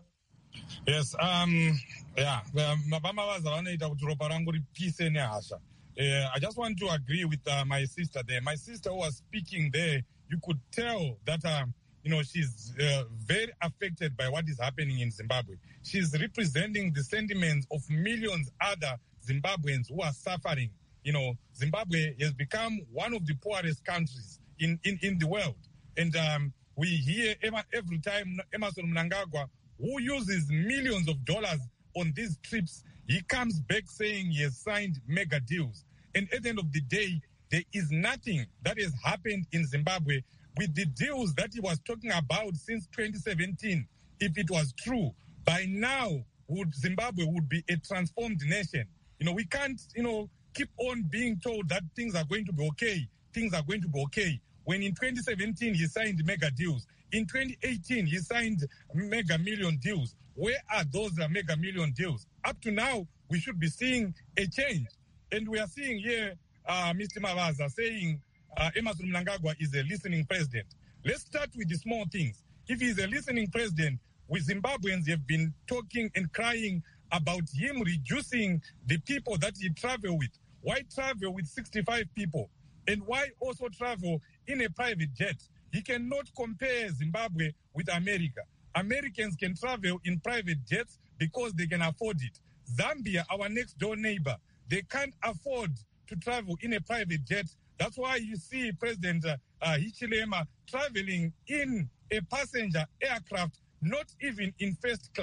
[SPEAKER 4] Yes, um, yeah, Mavaza wanaita kuti ropa rangu ripise nehasha. I just want to agree with uh, my sister there. My sister who was speaking there, you could tell that, um, you know, she's uh, very affected by what is happening in Zimbabwe. She's representing the sentiments of millions other Zimbabweans who are suffering. You know, Zimbabwe has become one of the poorest countries in, in, in the world. And um, we hear every time Emmerson Mnangagwa, who uses millions of dollars on these trips, he comes back saying he has signed mega deals. And at the end of the day, there is nothing that has happened in Zimbabwe with the deals that he was talking about since twenty seventeen. If it was true, by now, would Zimbabwe would be a transformed nation. You know, we can't, you know, keep on being told that things are going to be okay, things are going to be okay. When in twenty seventeen, he signed mega deals. In twenty eighteen, he signed mega million deals. Where are those mega million deals? Up to now, we should be seeing a change. And we are seeing here uh, Mister Mavaza saying uh, Emmerson Mnangagwa is a listening president. Let's start with the small things. If he's a listening president, we Zimbabweans have been talking and crying about him reducing the people that he travel with. Why travel with sixty-five people? And why also travel in a private jet? He cannot compare Zimbabwe with America. Americans can travel in private jets because they can afford it. Zambia, our next door neighbor, they can't afford to travel in a private jet. That's why you see President uh, uh, Hichilema traveling in a passenger aircraft, not even in first class.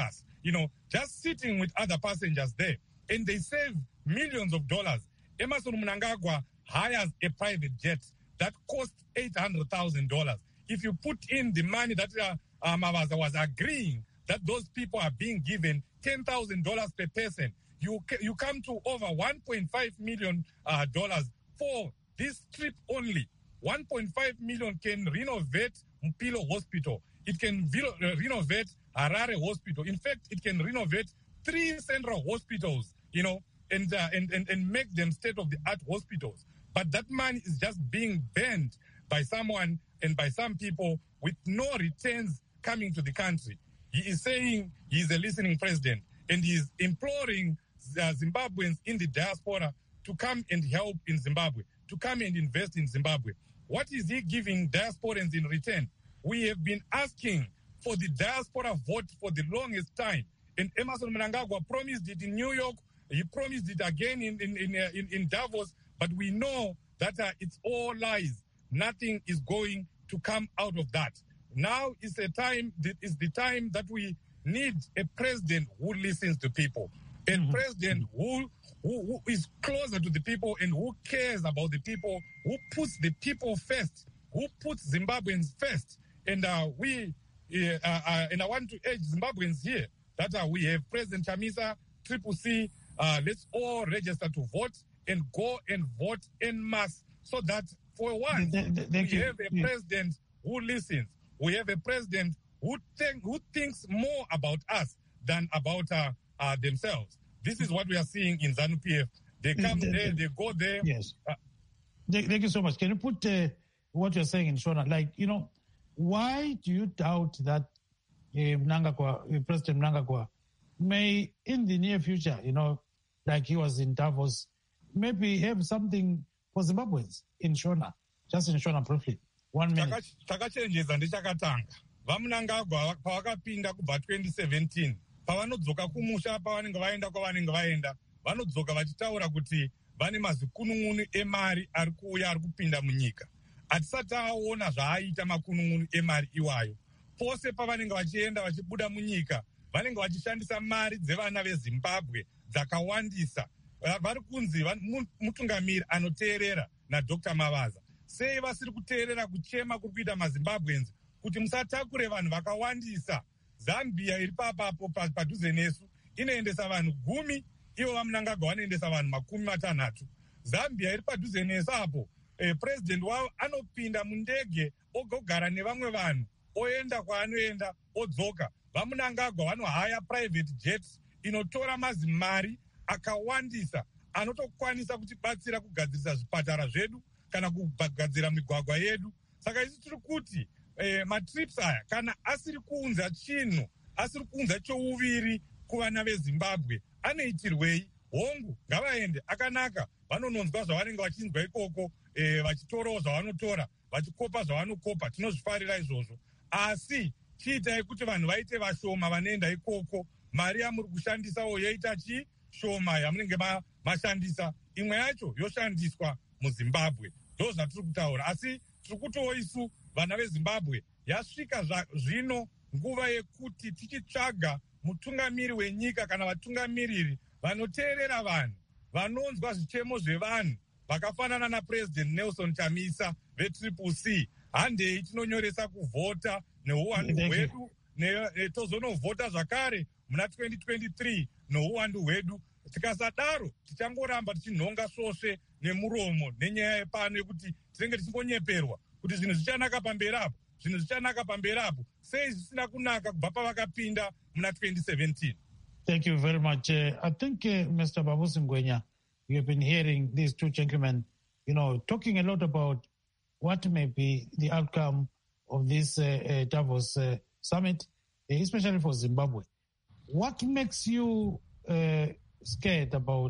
[SPEAKER 4] you know, just sitting with other passengers there. And they save millions of dollars. Emmerson Mnangagwa hires a private jet that costs eight hundred thousand dollars. If you put in the money that uh, uh, Mabaza was agreeing that those people are being given ten thousand dollars per person, you you come to over one point five million dollars uh, for this trip only. one point five million can renovate Mpilo Hospital. It can uh, renovate Harare Hospital. In fact, it can renovate three central hospitals, you know, and, uh, and, and, and make them state-of-the-art hospitals. But that money is just being burned by someone and by some people with no returns coming to the country. He is saying he is a listening president, and he is imploring uh, Zimbabweans in the diaspora to come and help in Zimbabwe, to come and invest in Zimbabwe. What is he giving diasporans in return? We have been asking for the diaspora vote for the longest time. And Emmerson Mnangagwa promised it in New York. He promised it again in, in, in, uh, in, in Davos. But we know that uh, it's all lies. Nothing is going to come out of that. Now is a time, is the time that we need a president who listens to people. A mm-hmm. president who, who, who is closer to the people and who cares about the people, who puts the people first, who puts Zimbabweans first. And uh, we, uh, uh, and I want to urge Zimbabweans here that uh, we have President Chamisa, Triple C, uh, let's all register to vote and go and vote en masse so that for once the, the, the, we you. have a yeah. president who listens. We have a president who, think, who thinks more about us than about uh, uh, themselves. This is what we are seeing in ZANU-P F. They come the, there, they go there.
[SPEAKER 1] Yes. Uh, Thank you so much. Can you put uh, what you're saying in Shona? Like, you know, why do you doubt that uh, Mnangagwa, uh, President Mnangagwa may, in the near future, you know, like he was in Davos, maybe have something for Zimbabweans in Shona? Just in Shona briefly. One minute.
[SPEAKER 4] Takachenjeza ndichakatanga. VaMnangagwa pavakapinda kubva twenty seventeen. Pavanodzoka kumusha pavanenge vaenda kwavanenge vaenda. Vanodzoka vachitaura kuti vane mazikunun'unu emari ari kuuya ari kupinda munyika. Hatisati taona zvaaita makunun'unu emari iwayo. Pose pavanenge vachienda vachibuda munyika, vanenge vachishandisa mari dzevana veZimbabwe dzakawandisa. Vari kunzi mutungamiri anoteerera naDr Mavaza. Sei vasiri kuteerera kuchema kuri kuita maZimbabweans kuti musatakure vanhu vakawandisa. Zambia iri papapo padhuze nesu inoendesa vanhu gumi, ivo vaMnangagwa vanoendesa vanhu makumi matanhatu. Zambia iri padhuze nesu apo, eh, president wavo anopinda mundege ogogara nevamwe vanhu, oenda kwaanoenda, odzoka. VaMnangagwa vanohaya private jets inotora mazimari akawandisa anotokwanisa kutibatsira kugadzirisa zvipatara zvedu kana kugadzira migwagwa yedu. Saka isi tiri kuti eh, matrips aya kana asiri kuunza chinhu, asiri kuunza chouviri kuvana veZimbabwe, anoitirwei? Hongu ngavaende akanaka, vanononzwa zvavanenge vachinzwa ikoko, eh, vachitorawo zvavanotora, vachikopa zvavanokopa, tinozvifarira izvozvo. Asi chiitai kuti vanhu vaite vashoma vanoenda ikoko. Mari yamuri kushandisawo yoita chi shoma yamunenge mashandisa, imwe yacho yoshandiswa muZimbabwe. Ndo zvatiri kutaura. Asi tiri kutiwo isu vana veZimbabwe yasvika zvino nguva yekuti tichitsvaga mutungamiri wenyika kana vatungamiriri vanoteerera vanhu, vanonzwa zvichemo zvevanhu, vakafanana naPresident Nelson Chamisa veTriple C. Handei tinonyoresa kuvhota neuwandu hwedu, tozonovhota zvakare muna twenty twenty-three nouwandu hwedu. Tikasadaro tichangoramba tichinhonga svosve nemuromo nenyaya yepano yekuti tinenge tichingonyeperwa kuti zvinhu zvichanaka pamberi apo, zvinhu zvichanaka pamberi apo. Sei zvisina kunaka kubva pavakapinda muna twenty seventeen.
[SPEAKER 1] Thank you very much. Uh, I think, uh, Mister Babusi Ngwenya, you have been hearing these two gentlemen, you know, talking a lot about what may be the outcome of this uh, uh, Davos uh, summit, especially for Zimbabwe. What makes you uh, scared about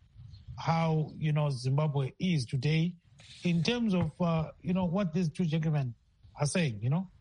[SPEAKER 1] how, you know, Zimbabwe is today in terms of, uh, you know, what these two gentlemen are saying, you know?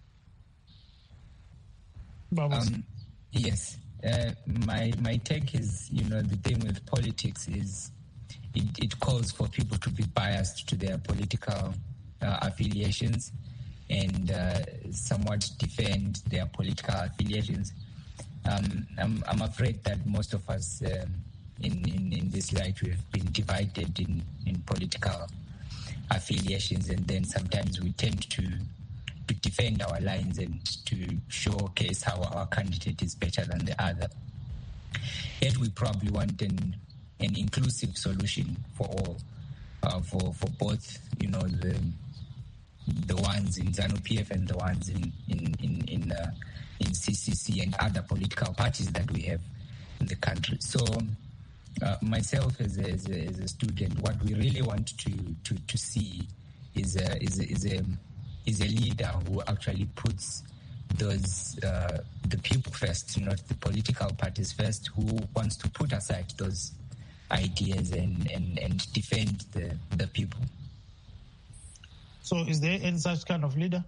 [SPEAKER 2] Um, yes. Uh, my my take is, you know, the thing with politics is it, it calls for people to be biased to their political uh, affiliations and uh, somewhat defend their political affiliations. um, I'm, I'm afraid that most of us um, in, in, in this light, we've been divided in, in political affiliations, and then sometimes we tend to to defend our lines and to showcase how our candidate is better than the other. Yet we probably want an an inclusive solution for all, uh, for for both, you know, the the ones in ZANU-P F and the ones in in in in, uh, in C C C and other political parties that we have in the country. So. Uh, myself as a, as, a, as a student, what we really want to to, to see is a, is a, is a is a leader who actually puts those uh, the people first, not the political parties first, who wants to put aside those ideas and, and, and defend the, the people.
[SPEAKER 1] So is there any such kind of leader?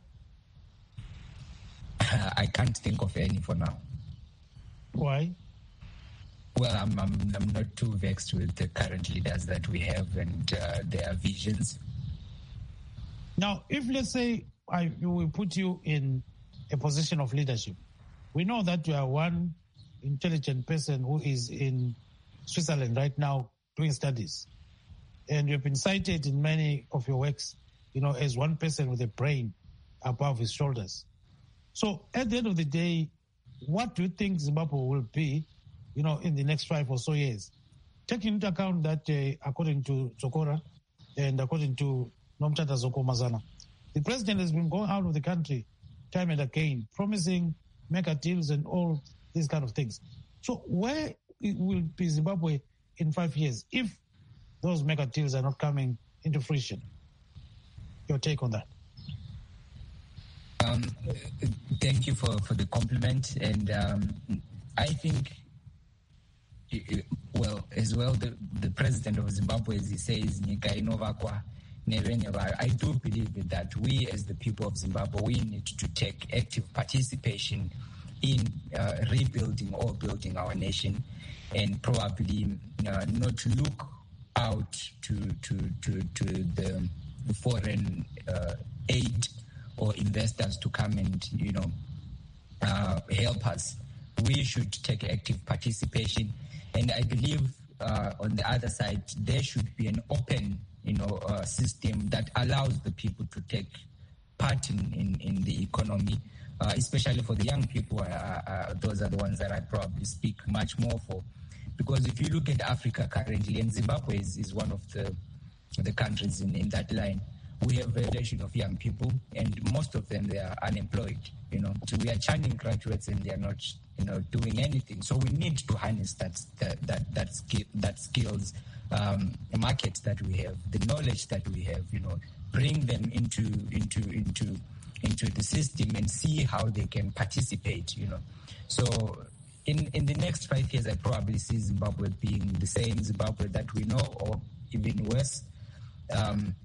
[SPEAKER 2] Uh, I can't think of any for now.
[SPEAKER 1] Why?
[SPEAKER 2] Well, I'm, I'm I'm not too vexed with the current leaders that we have and uh, their visions.
[SPEAKER 1] Now, if let's say I we put you in a position of leadership, we know that you are one intelligent person who is in Switzerland right now doing studies, and you've been cited in many of your works, you know, as one person with a brain above his shoulders. So, at the end of the day, what do you think Zimbabwe will be, you know, in the next five or so years? Taking into account that, uh, according to Zokora and according to Nomtata Zokomazana, the president has been going out of the country time and again, promising mega deals and all these kind of things. So where will be Zimbabwe in five years if those mega deals are not coming into fruition? Your take on that?
[SPEAKER 2] Um, thank you for, for the compliment. And um, I think, well, as well, the, the president of Zimbabwe, as he says, Nyika inovakwa neveneva. I do believe that we, as the people of Zimbabwe, we need to take active participation in uh, rebuilding or building our nation, and probably uh, not look out to to to, to the foreign uh, aid or investors to come and, you know, uh, help us. We should take active participation. And I believe uh, on the other side, there should be an open, you know, uh, system that allows the people to take part in, in, in the economy, uh, especially for the young people. Uh, uh, those are the ones that I probably speak much more for. Because if you look at Africa currently, and Zimbabwe is, is one of the, the countries in, in that line, we have a relation of young people, and most of them, they are unemployed. You know, so we are churning graduates, and they are not, you know, doing anything. So we need to harness that that that that, skill, that skills um, market that we have, the knowledge that we have. You know, bring them into into into into the system and see how they can participate. You know, so in in the next five years, I probably see Zimbabwe being the same Zimbabwe that we know, or even worse. Um,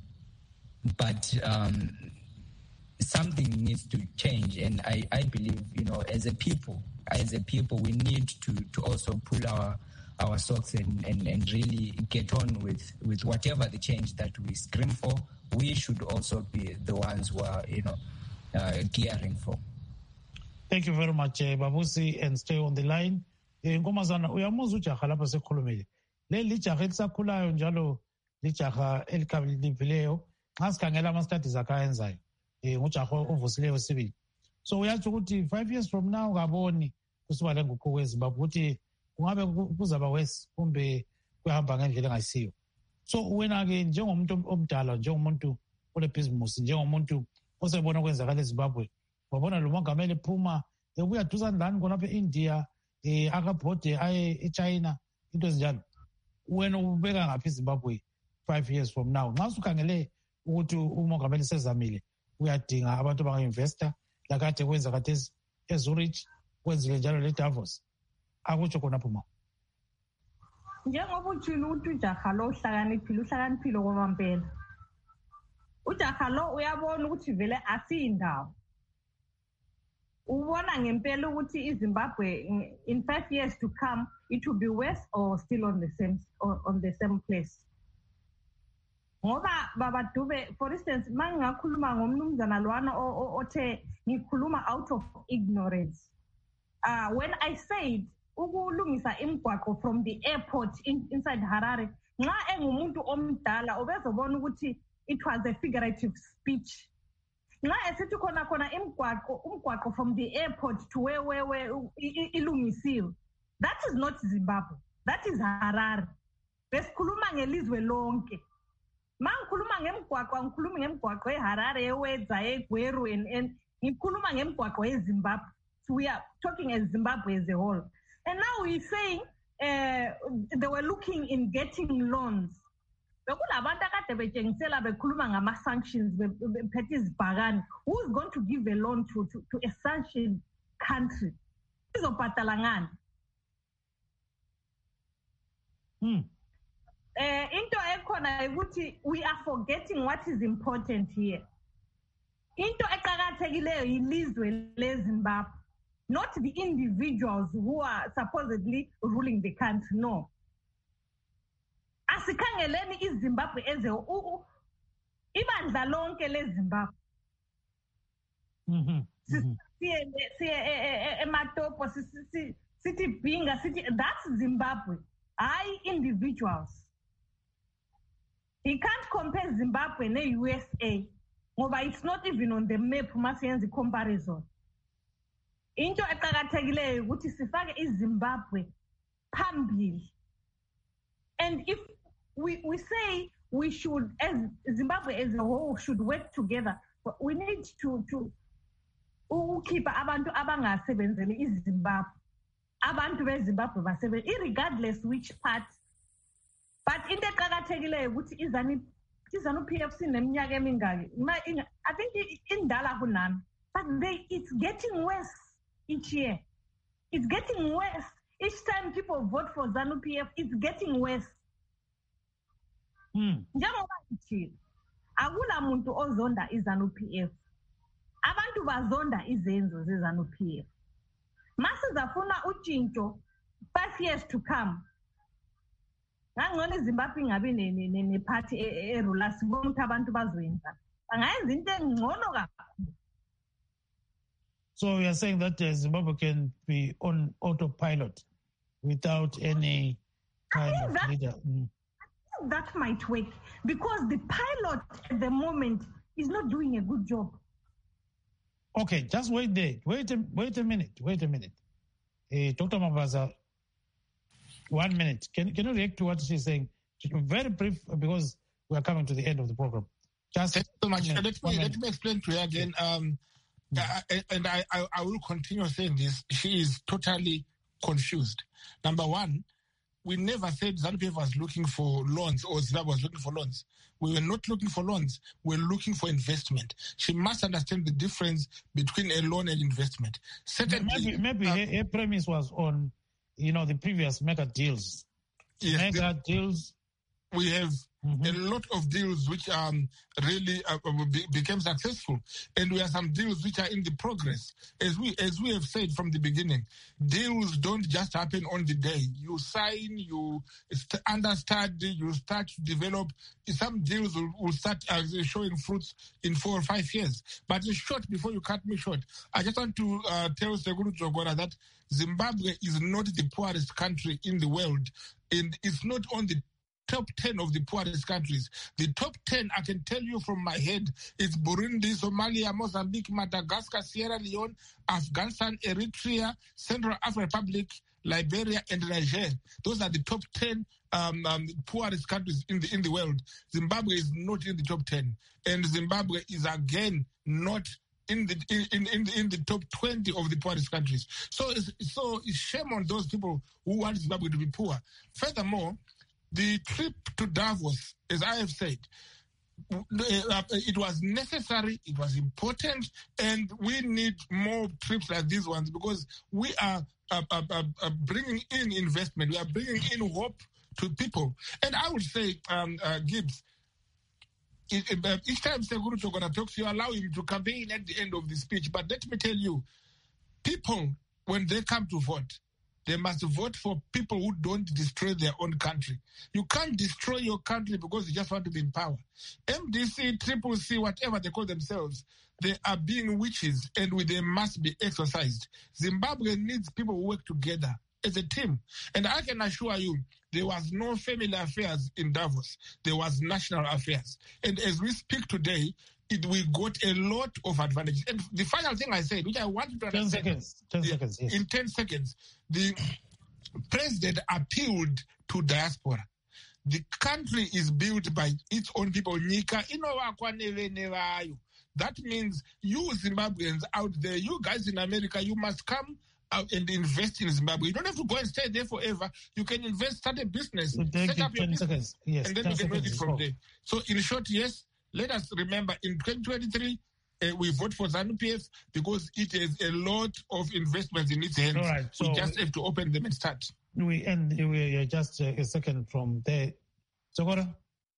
[SPEAKER 2] But um, something needs to change, and I, I believe, you know, as a people, as a people, we need to, to also pull our our socks and, and, and really get on with, with whatever the change that we scream for. We should also be the ones who are, you know, uh, gearing for.
[SPEAKER 1] Thank you very much, uh, Babusi, and stay on the line. Nkomazana, uyamuzwa ujaha lapha sekhulumile. Le lijaha elisakhulayo njalo lijaha elikabilileyo. Nxa sikhangela ama-studies akayenzayo um ngujaha ovusileyo sibili. So uyatsho ukuthi five years from now kaboni kusiba le nguquko kwezimbabwe ukuthi kungabe kuzaba wesi kumbe kuyahamba ngendlela engayisiyo. So wena-ke njengomuntu omdala, njengomuntu olebhizimusi, njengomuntu osebona kwenzakala ezimbabwe, wabona lo mongameli ephuma ebuya duzane lani khonapha e-India, um akabhode aye eChina, into ezinjalo. Wena ubeka ngaphi izimbabwe five years from now? Nxa usukhangele ukuthi umongameli sezamile, uyadinga abantu abanga-investor lakade kwenza kade eZurich, kwenzile njalo le-Davos. Akutsho khonapho ma.
[SPEAKER 3] Njengoba utshilo ukuthi ujaha lo uhlakaniphile, uhlakaniphile kwamampela. Ujaha lo uyabona ukuthi vele asiyindawo. Ubona ngempela ukuthi iZimbabwe in five years to come, it will be worse or still on the same on the same place. Ngoba Baba Dube, for instance, mangakhuluma ngomnumzana lwana othe ngikhuluma out of ignorance. uh, when I said ukulungisa imigwaqo from the airport in, inside Harare, nxa engumuntu omdala ubezobona ukuthi it was a figurative speech. Nxa esithi khona khona imigwaqo umgwaqo from the airport to where where where ilungisiwe, that is not Zimbabwe, that is Harare. Besikhuluma ngelizwe lonke. Mangikhuluma ngemigwaqo angikhulumi ngemigwaqo eHarare eWedza eGweru and ngikhuluma ngemigwaqo eZimbabwe. So we are talking as Zimbabwe as a whole. And now we're saying uh, they were looking in getting loans. Bekulabantu akade betshengisela bekhuluma ngama-sanctions bephethe izibhakane. Who is going to give a loan to, to, to a sanctioned country? Izobhadala ngani?
[SPEAKER 1] Hmm.
[SPEAKER 3] Uh, into ekhona ukuthi we are forgetting what is important here. Into eqakathekileyo yilizwe leZimbabwe, not the individuals who are supposedly ruling the country. No. Asikhangeleni iZimbabwe eze ibandla lonke leZimbabwe.
[SPEAKER 1] Mhm.
[SPEAKER 3] Siye siye eMatopo sithi Binga sithi that's Zimbabwe. I individuals. He can't compare Zimbabwe ne U S A. Ngoba it's not even on the map masiyenza comparison. Into eqakathekileyo ukuthi sifake iZimbabwe phambili. And if we we say we should, as Zimbabwe as a whole should work together, we need to to ukhipha abantu abangasebenzeli iZimbabwe. Abantu beZimbabwe basebenza irregardless which part. But into eqakathekileyo ukuthi izani izanu P F C neminyaka emingaki. I think indala kunami. But they it's getting worse each year. It's getting worse. Each time people vote for ZANU P F, it's getting worse. Njengoba ngithi akula muntu ozonda iZANU P F. Abantu bazonda izenzo zeZANU P F. Masizafuna utshintsho five years to come. Ngangona Zimbabwe ingabe ne party erula sibona ukuthi abantu bazoyenza. Bangayenza into engcono kakhulu.
[SPEAKER 1] So you are saying that uh, Zimbabwe can be on autopilot without any kind of
[SPEAKER 3] that,
[SPEAKER 1] leader? Mm.
[SPEAKER 3] That might work because the pilot at the moment is not doing a good job.
[SPEAKER 1] Okay, just wait there. Wait a, wait a minute. Wait a minute. Uh, Doctor Mabaza, one minute. Can, can you react to what she's saying? Very brief because we are coming to the end of the program. Just
[SPEAKER 5] Thank you so much.
[SPEAKER 1] Minute,
[SPEAKER 5] let, me, let me explain to her again. Um, I, and I, I, I will continue saying this. She is totally confused. Number one, we never said ZANU P F was looking for loans or Zimbabwe was looking for loans. We were not looking for loans. We were looking for investment. She must understand the difference between a loan and investment. Secondly,
[SPEAKER 1] maybe, maybe
[SPEAKER 5] uh,
[SPEAKER 1] her, her premise was on, you know, the previous mega deals.
[SPEAKER 5] Yes,
[SPEAKER 1] mega
[SPEAKER 5] the,
[SPEAKER 1] deals.
[SPEAKER 5] We have mm-hmm. a lot of deals which um, really uh, be, became successful, and we have some deals which are in the progress. As we as we have said from the beginning, deals don't just happen on the day. You sign, you st- understudy, you start to develop. Some deals will, will start uh, showing fruits in four or five years. But in short, before you cut me short, I just want to uh, tell Seguru Jogora that Zimbabwe is not the poorest country in the world, and it's not on the top ten of the poorest countries. The top ten, I can tell you from my head, is Burundi, Somalia, Mozambique, Madagascar, Sierra Leone, Afghanistan, Eritrea, Central African Republic, Liberia, and Niger. Those are the top ten um, um, poorest countries in the in the world. Zimbabwe is not in the top ten, and Zimbabwe is again not in the in in the, in the top twenty of the poorest countries. So it's, so it's shame on those people who want Zimbabwe to be poor. Furthermore, the trip to Davos, as I have said, it was necessary, it was important, and we need more trips like these ones because we are uh, uh, uh, bringing in investment, we are bringing in hope to people. And I would say, um, uh, Gibbs, it, uh, each time Seguru Chogona talks, you allow him to campaign at the end of the speech. But let me tell you, people, when they come to vote, they must vote for people who don't destroy their own country. You can't destroy your country because you just want to be in power. M D C, Triple C, whatever they call themselves, they are being witches and they must be exorcised. Zimbabwe needs people who work together as a team. And I can assure you, there was no family affairs in Davos. There was national affairs. And as we speak today, it we got a lot of advantages. And the final thing I said, which I want to
[SPEAKER 1] ten
[SPEAKER 5] understand,
[SPEAKER 1] seconds. Ten
[SPEAKER 5] the,
[SPEAKER 1] seconds. Yes.
[SPEAKER 5] In ten seconds, the president appealed to diaspora. The country is built by its own people. That means you Zimbabweans out there, you guys in America, you must come out and invest in Zimbabwe. You don't have to go and stay there forever. You can invest, start a business, set up your business,
[SPEAKER 1] seconds. Yes,
[SPEAKER 5] and then you can make it from there. So in short, yes, let us remember in twenty twenty-three, uh, we vote for ZANU P F because it has a lot of investments in its hands.
[SPEAKER 1] All right, so
[SPEAKER 5] we just have to open them and start.
[SPEAKER 1] We end we are just a second from there. Tsogora?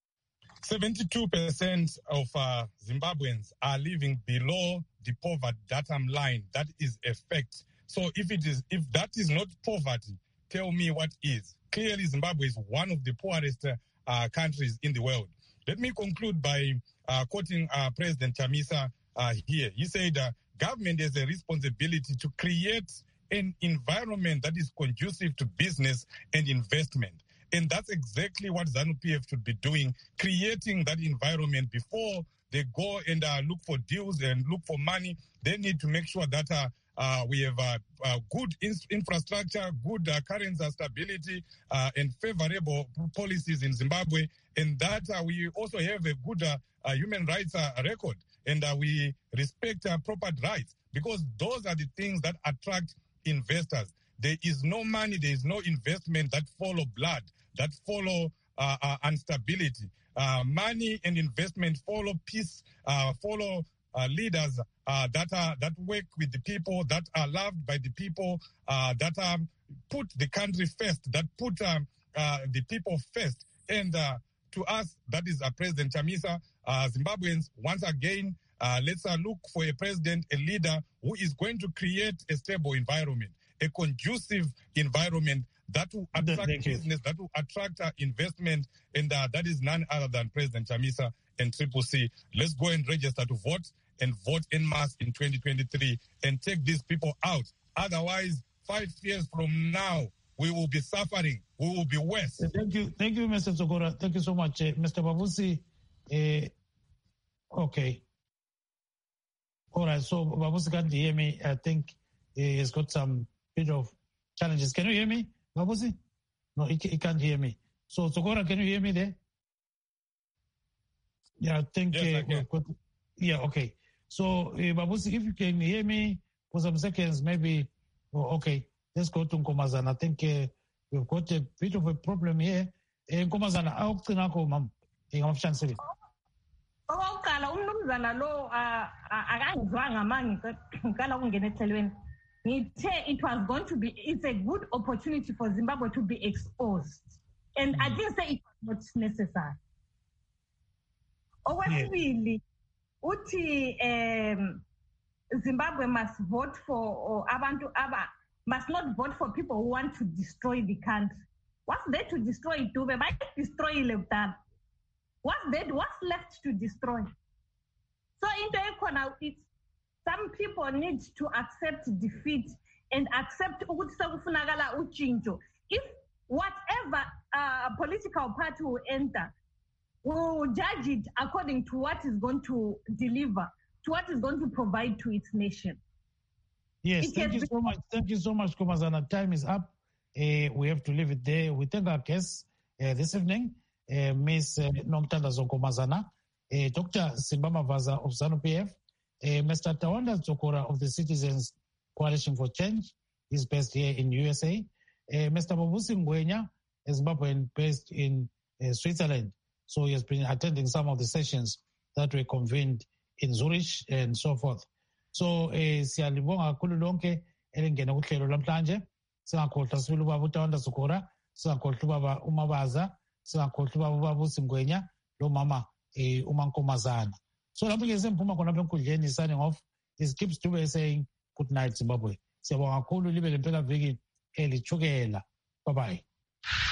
[SPEAKER 4] seventy-two percent of uh, Zimbabweans are living below the poverty datum line. That is a fact. So if it is, if that is not poverty, tell me what is. Clearly, Zimbabwe is one of the poorest uh, uh, countries in the world. Let me conclude by uh, quoting uh, President Chamisa uh, here. He said, uh, government has a responsibility to create an environment that is conducive to business and investment. And that's exactly what ZANU P F should be doing, creating that environment before they go and uh, look for deals and look for money. They need to make sure that uh, uh, we have uh, uh, good in- infrastructure, good uh, currency stability, uh, and favorable policies in Zimbabwe, and that uh, we also have a good uh, uh, human rights uh, record, and uh, we respect uh, property rights, because those are the things that attract investors. There is no money, there is no investment that follow blood, that follow uh, uh, instability. Uh, money and investment follow peace, uh, follow uh, leaders uh, that are that work with the people, that are loved by the people, uh, that um, put the country first, that put um, uh, the people first. And uh, to us, that is uh, President Chamisa. Uh, Zimbabweans, once again, uh, let's uh, look for a president, a leader who is going to create a stable environment, a conducive environment that will attract business, that will attract uh, investment, and uh, that is none other than President Chamisa and Triple C. Let's go and register to vote and vote en masse in twenty twenty-three and take these people out. Otherwise, five years from now, we will be suffering. We will be worse.
[SPEAKER 1] Thank you. Thank you, Mister Tsogora. Thank you so much. Uh, Mister Babusi, uh, okay. All right, so Babusi can't hear me. I think he's got some bit of challenges. Can you hear me, Babusi? No, he, he can't hear me. So, Tsogora, can you hear me there? Yeah, I think.
[SPEAKER 4] Yes,
[SPEAKER 1] uh,
[SPEAKER 4] I
[SPEAKER 1] got, yeah, okay. So, uh, Babusi, if you can hear me for some seconds, maybe. Oh, okay, let's go to Nkomazana. I think uh, we've got a bit of a problem here. Uh, Nkomazana, I'll mam. Ingamshanseli.
[SPEAKER 3] Okokuqala umnumzana lo akangizwanga manje ngicela ukungena ethelweni. Ngithe it was going to be, it's a good opportunity for Zimbabwe to be exposed. And mm. I didn't say it was not necessary. Okwesibili, uthi um, Zimbabwe must vote for, or abantu aba must not vote for people who want to destroy the country. What's there to destroy? Dube might destroy Lebanon. What's there? What's left to destroy? So in the economy, it's some people need to accept defeat and accept if whatever uh, political party will enter, we will judge it according to what is going to deliver, to what is going to provide to its nation.
[SPEAKER 1] Yes,
[SPEAKER 3] it
[SPEAKER 1] thank you so much. Thank you so much, Nkomazana. Time is up. Uh, we have to leave it there. We thank our guests uh, this evening, uh, Miz Uh, Nongtanda Nkomazana, uh, Doctor Simbama Vaza of ZANU P F, uh, Mister Tawanda Tsogora of the Citizens Coalition for Change, is based here in U S A, uh, Mister Babusi Ngwenya, a Zimbabwean based in uh, Switzerland. So he has been attending some of the sessions that were convened in Zurich and so forth. So eh siyalibonga kakhulu lonke elingena kuhlelo lamhlanje. Singakhohlwa sibili ubaba uTawanda Tsogora, singakhohlwa ubaba uMabaza, singakhohlwa ubaba uBabusi Ngwenya lo mama eh uMankomazana. So lapho ke semphuma khona lapha enkundleni signing off is Gibbs Dube saying good night Zimbabwe. Siyabonga kakhulu libe lempela viki eli chukela. Bye-bye.